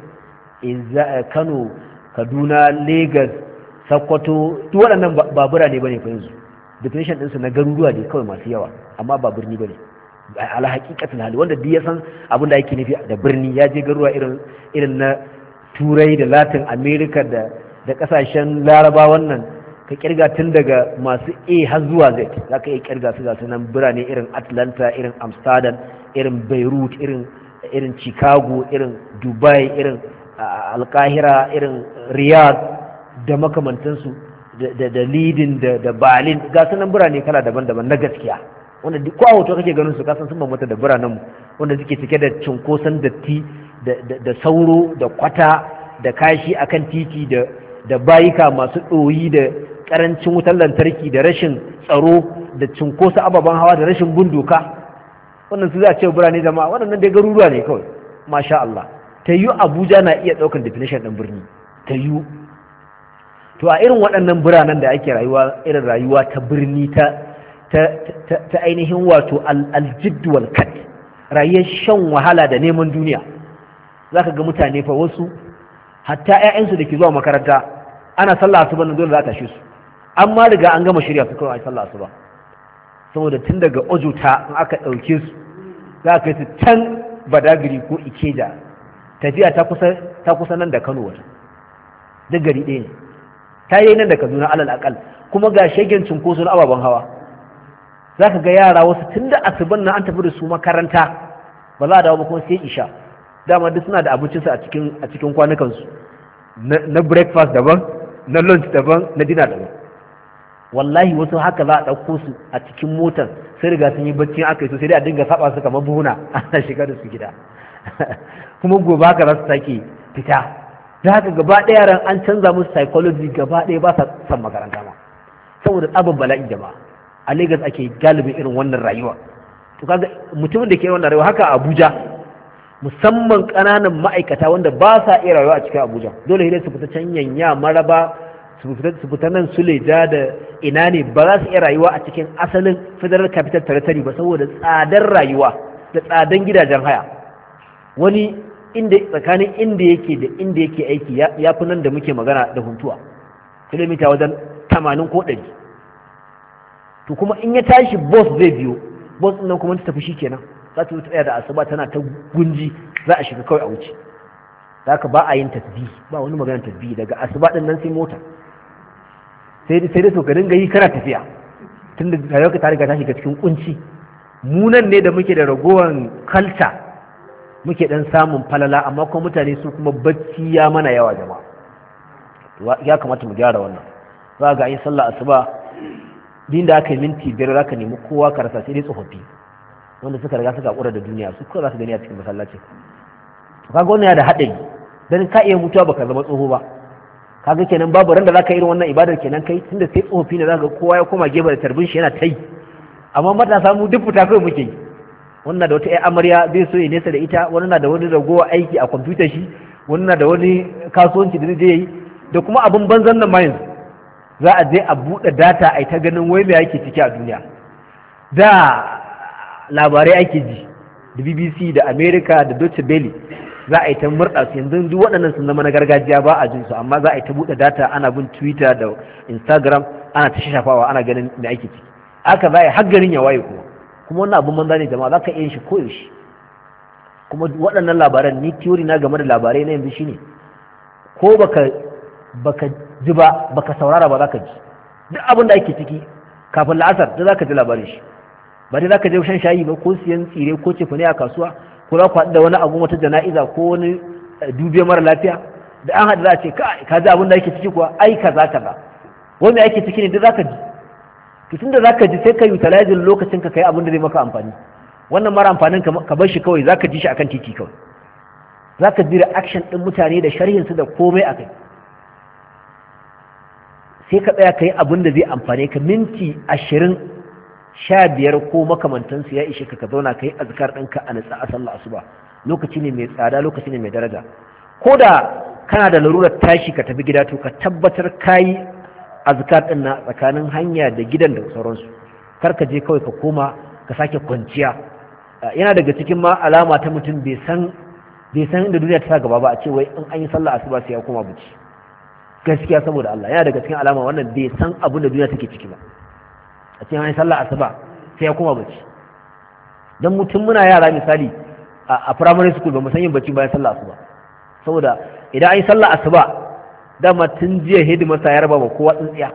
Kano, Kaduna, Lagos, Sokoto, duk waɗannan ba birane bane fa yanzu. Definition ɗinsu na garuruwa ne kawai masu yawa, amma ba birni bane ala haƙiƙatin hali. Wanda duk ya san abin da ake nufi da birni ya je garuruwa irin irin na Turai da Latin America da da kasashen Laraba, wannan ka kirga tun daga masu A har zuwa Z, za ka iya kirga su ga sunan birane irin Atlanta, irin Amsterdam, irin Beirut, irin irin Chicago, irin Dubai, irin Alkahira, irin Riyadh da makamantansu, da da Leiden da da Berlin, ga sunan birane kala daban-daban na gaskiya, wanda duk ko hoto kake ganin su kasan sun bambanta da biranen mu wanda suke cike da cunkoson datti da da sauro da kwata da kashi akan titi da da bayika masu ɗoyi da ƙarancin wutar lantarki da rashin tsaro da cunkoson ababen hawa da rashin bin doka. Wannan su za a ce birane jama'a, waɗannan dai garuruwa ne kawai. Masha Allah, ta yi Abuja na iya ɗaukar definition ɗin birni, ta yi. To a irin waɗannan biranen da ake rayuwa irin rayuwa ta birni ta ta ta ainihin wato aljidd wal kat, rayuwar shan wahala da neman duniya, zaka ga mutane fa wasu hatta ƴaƴansu da ke zuwa makaranta ana sallah asuba nan dole za ta tashi su, amma riga an gama shirya su kawai a sallah asuba, saboda tun daga ojuta in aka ɗauke su za ka yi su can Badagiri ko Ikeja, tafiya ta kusa ta kusa nan da Kano wata, duk gari ɗaya ne, ta yi nan da Kaduna alal akal, kuma ga shegen cunkoso na ababen hawa. Za ka ga yara wasu tun da asuban nan an tafi da su makaranta ba za a dawo ba kuma sai isha, dama duk suna da abincinsu a cikin a cikin kwanukansu, na breakfast daban, na lunch daban, na dinner daban. Wallahi wasu haka za a ɗauko su a cikin motar, sai riga sun yi bacci aka yi so sai dai a dinga saba su kamar buhuna ana shiga da su gida kuma gobe haka za su sake fita. Da haka gaba ɗaya yaran an canza musu psychology, gaba ɗaya ba sa son makaranta ma saboda tsabin bala'in jama'a. A Lagos ake galibin irin wannan rayuwa. To kaga mutumin da ke wannan rayuwa haka a Abuja, musamman ƙananan ma'aikata wanda ba sa iya rayuwa a cikin Abuja, dole ne su fita can Yanya, Maraba, su fita su fita nan Suleja da ina ne, ba za su iya rayuwa a cikin asalin Federal Capital Territory ba saboda tsadar rayuwa da tsadan gidajen haya. Wani inda tsakanin inda yake da inda yake aiki ya fi nan da muke magana da Huntuwa, kilomita wajen tamanin ko ɗari. To kuma in ya tashi bus zai biyo, bus ɗin nan kuma ta tafi shi kenan, za ta tsaya da asuba tana ta gunji, za a shiga kawai a wuce. Za ka ba a yin tasbihi, ba wani magana tasbihi, daga asuba ɗin nan sai mota, sai dai sai dai so ka dinga yi kana tafiya, tun da rayuwarka ta riga ta shiga cikin kunci. Mu nan ne da muke da ragowar kalta muke dan samun falala, amma kuma mutane su kuma bacci ya mana yawa jama'a. Ya kamata mu gyara wannan. Za ga yin sallah asuba din da aka yi minti biyar za ka nemi kowa ka rasa, sai dai tsofaffi wanda suka riga suka kura da duniya, su kawai za su gani a cikin masallaci. Kaga wannan ya da haɗari, dan ka iya mutuwa baka zama tsoho ba. Kaga kenan babu ran da za ka yi irin wannan ibadar kenan kai, tunda sai tsofaffi ne za ka kowa ya koma gefe da tarbin shi yana ta yi. Amma matasa mu duk fita kawai muke yi. Wannan da wata ƴar amarya zai so ya nesa da ita, wani na da wani ragowa aiki a kwamfutar shi, wani na da wani kasuwanci da zai yi da kuma abin banzan nan ma yanzu za a je a buɗe data a ta ganin wai me yake ciki a duniya. Da labarai ake ji da B B C da America da Deutsche Welle za a yi ta murɗa su, yanzu duk waɗannan sun zama na gargajiya ba a jin su, amma za a yi ta buɗe data ana bin Twitter da Instagram ana ta shafawa ana ganin me ake ciki. Haka za a yi har garin ya waye kuma kuma wannan abin banza ne jama'a, za ka iya yin shi koyaushe. Kuma waɗannan labaran ni theory na game da labarai na yanzu shine ko baka baka ji ba baka saurara ba za ka ji duk abin da ake ciki kafin la'asar da za ka ji labarin shi. Ba dai za ka je shan shayi ba ko siyan tsire ko cefane a kasuwa ko za ku haɗu da wani abu wata jana'iza ko wani dubiya mara lafiya da an haɗu za a ce ka ji abin da ake ciki kuwa ai kaza kaza wanda ake ciki ne duk za ka ji. To tunda za ka ji sai ka yi utilizing lokacin ka kai abin da zai maka amfani. Wannan mara amfanin ka bar shi kawai, za ka ji shi akan titi kawai, za ka ji reaction ɗin mutane da sharhinsu da komai a kai. Sai ka tsaya ka yi abin da zai amfane ka minti ashirin sha biyar ko makamantansu ya ishe ka ka zauna ka yi azkar ɗinka a natsa a sallah asuba. Lokaci ne mai tsada, lokaci ne mai daraja. Ko da kana da larurar tashi ka tafi gida to ka tabbatar ka yi azkar ɗin na tsakanin hanya da gidan da sauransu. Kar ka je kawai ka koma ka sake kwanciya. Yana daga cikin ma alama ta mutum bai san bai san inda duniya ta sa gaba ba a ce wai in an yi sallah asuba sai ya koma bacci. Gaskiya saboda Allah yana daga cikin alama wannan bai san abin da duniya take ciki ba. A ce an yi sallah asuba sai ya koma bacci. Dan mutum muna yara misali a primary school ba mu san yin bacci bayan sallah asuba. Saboda idan an yi sallah asuba dama tun jiya hidimar sa ya raba ba kowa tsintsiya.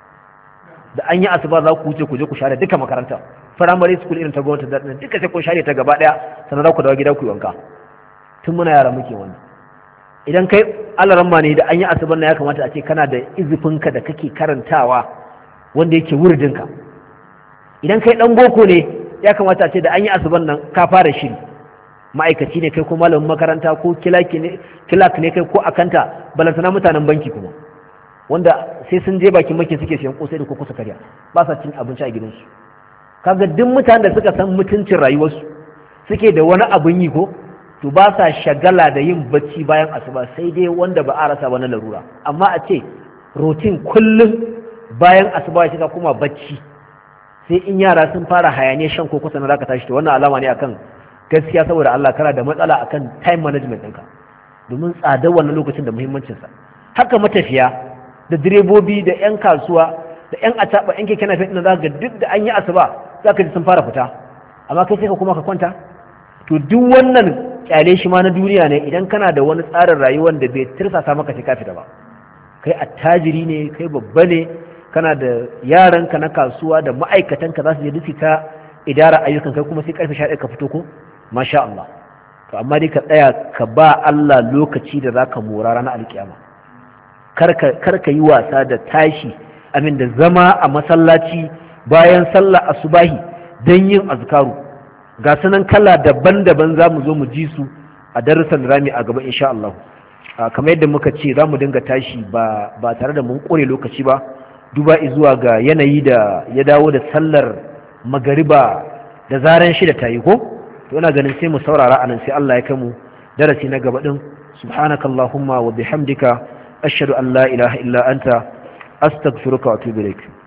Da an yi asuba za ku wuce ku je ku share duka makaranta. Primary school irin ta gwamnati da duka sai kun share ta gaba daya sannan za ku dawo gida ku yi wanka. Tun muna yara muke wannan. Idan kai alaramma ne da an yi asuban na ya kamata a ce kana da izifinka da kake karantawa wanda yake wuridinka. Idan kai dan boko ne ya kamata a ce da an yi asuban nan ka fara shiri. Ma'aikaci ne kai ko malamin makaranta ko kilaki ne kilak ne kai ko akanta balantana mutanen banki kuma wanda sai sun je bakin banki suke siyan kosai da koko su karya ba sa cin abinci a gidansu. Kaga duk mutanen da suka san mutuncin rayuwarsu suke da wani abun yi ko to ba sa shagala da yin bacci bayan asuba sai dai wanda ba a rasa ba na larura. Amma a ce routine kullum bayan asuba shi ka kuma bacci sai in yara sun fara hayaniya shan koko sannan zaka tashi to wannan alama ne akan gaskiya saboda Allah kana da matsala akan time management ɗinka domin tsadar wannan lokacin da muhimmancinsa. Haka matafiya da direbobi da 'yan kasuwa da 'yan acaɓa 'yan keke napep ɗin za ga duk da an yi asuba za ka ji sun fara fita amma kai sai ka kuma ka kwanta. To duk wannan kyale shi ma na duniya ne idan kana da wani tsarin rayuwar da bai tirsasa maka sai ka fita ba. Kai attajiri ne kai babba ne kana da yaranka na kasuwa da ma'aikatanka za su je duk ta idara ayyukan kai kuma sai karfe sha ɗaya ka fito ko masha Allah. To amma dai ka tsaya ka ba Allah lokaci da zaka mora ranar alkiyama. Karka karka yi wasa da tashi amin da zama a masallaci bayan sallah asubahi dan yin azkaru. Ga sanan kala daban-daban zamu zo mu ji su a darussan rami a gaba insha Allah. Kamar yadda muka ce zamu dinga tashi ba ba tare da mun kore lokaci ba duba zuwa ga yanayi da ya dawo da sallar magariba da zaran shi da tayi ko to ina ganin sai mu saurara anan sai Allah ya kai mu darasi na gaba din subhanakallahumma wa bihamdika ashhadu an la ilaha illa anta astaghfiruka wa atubu ilaik.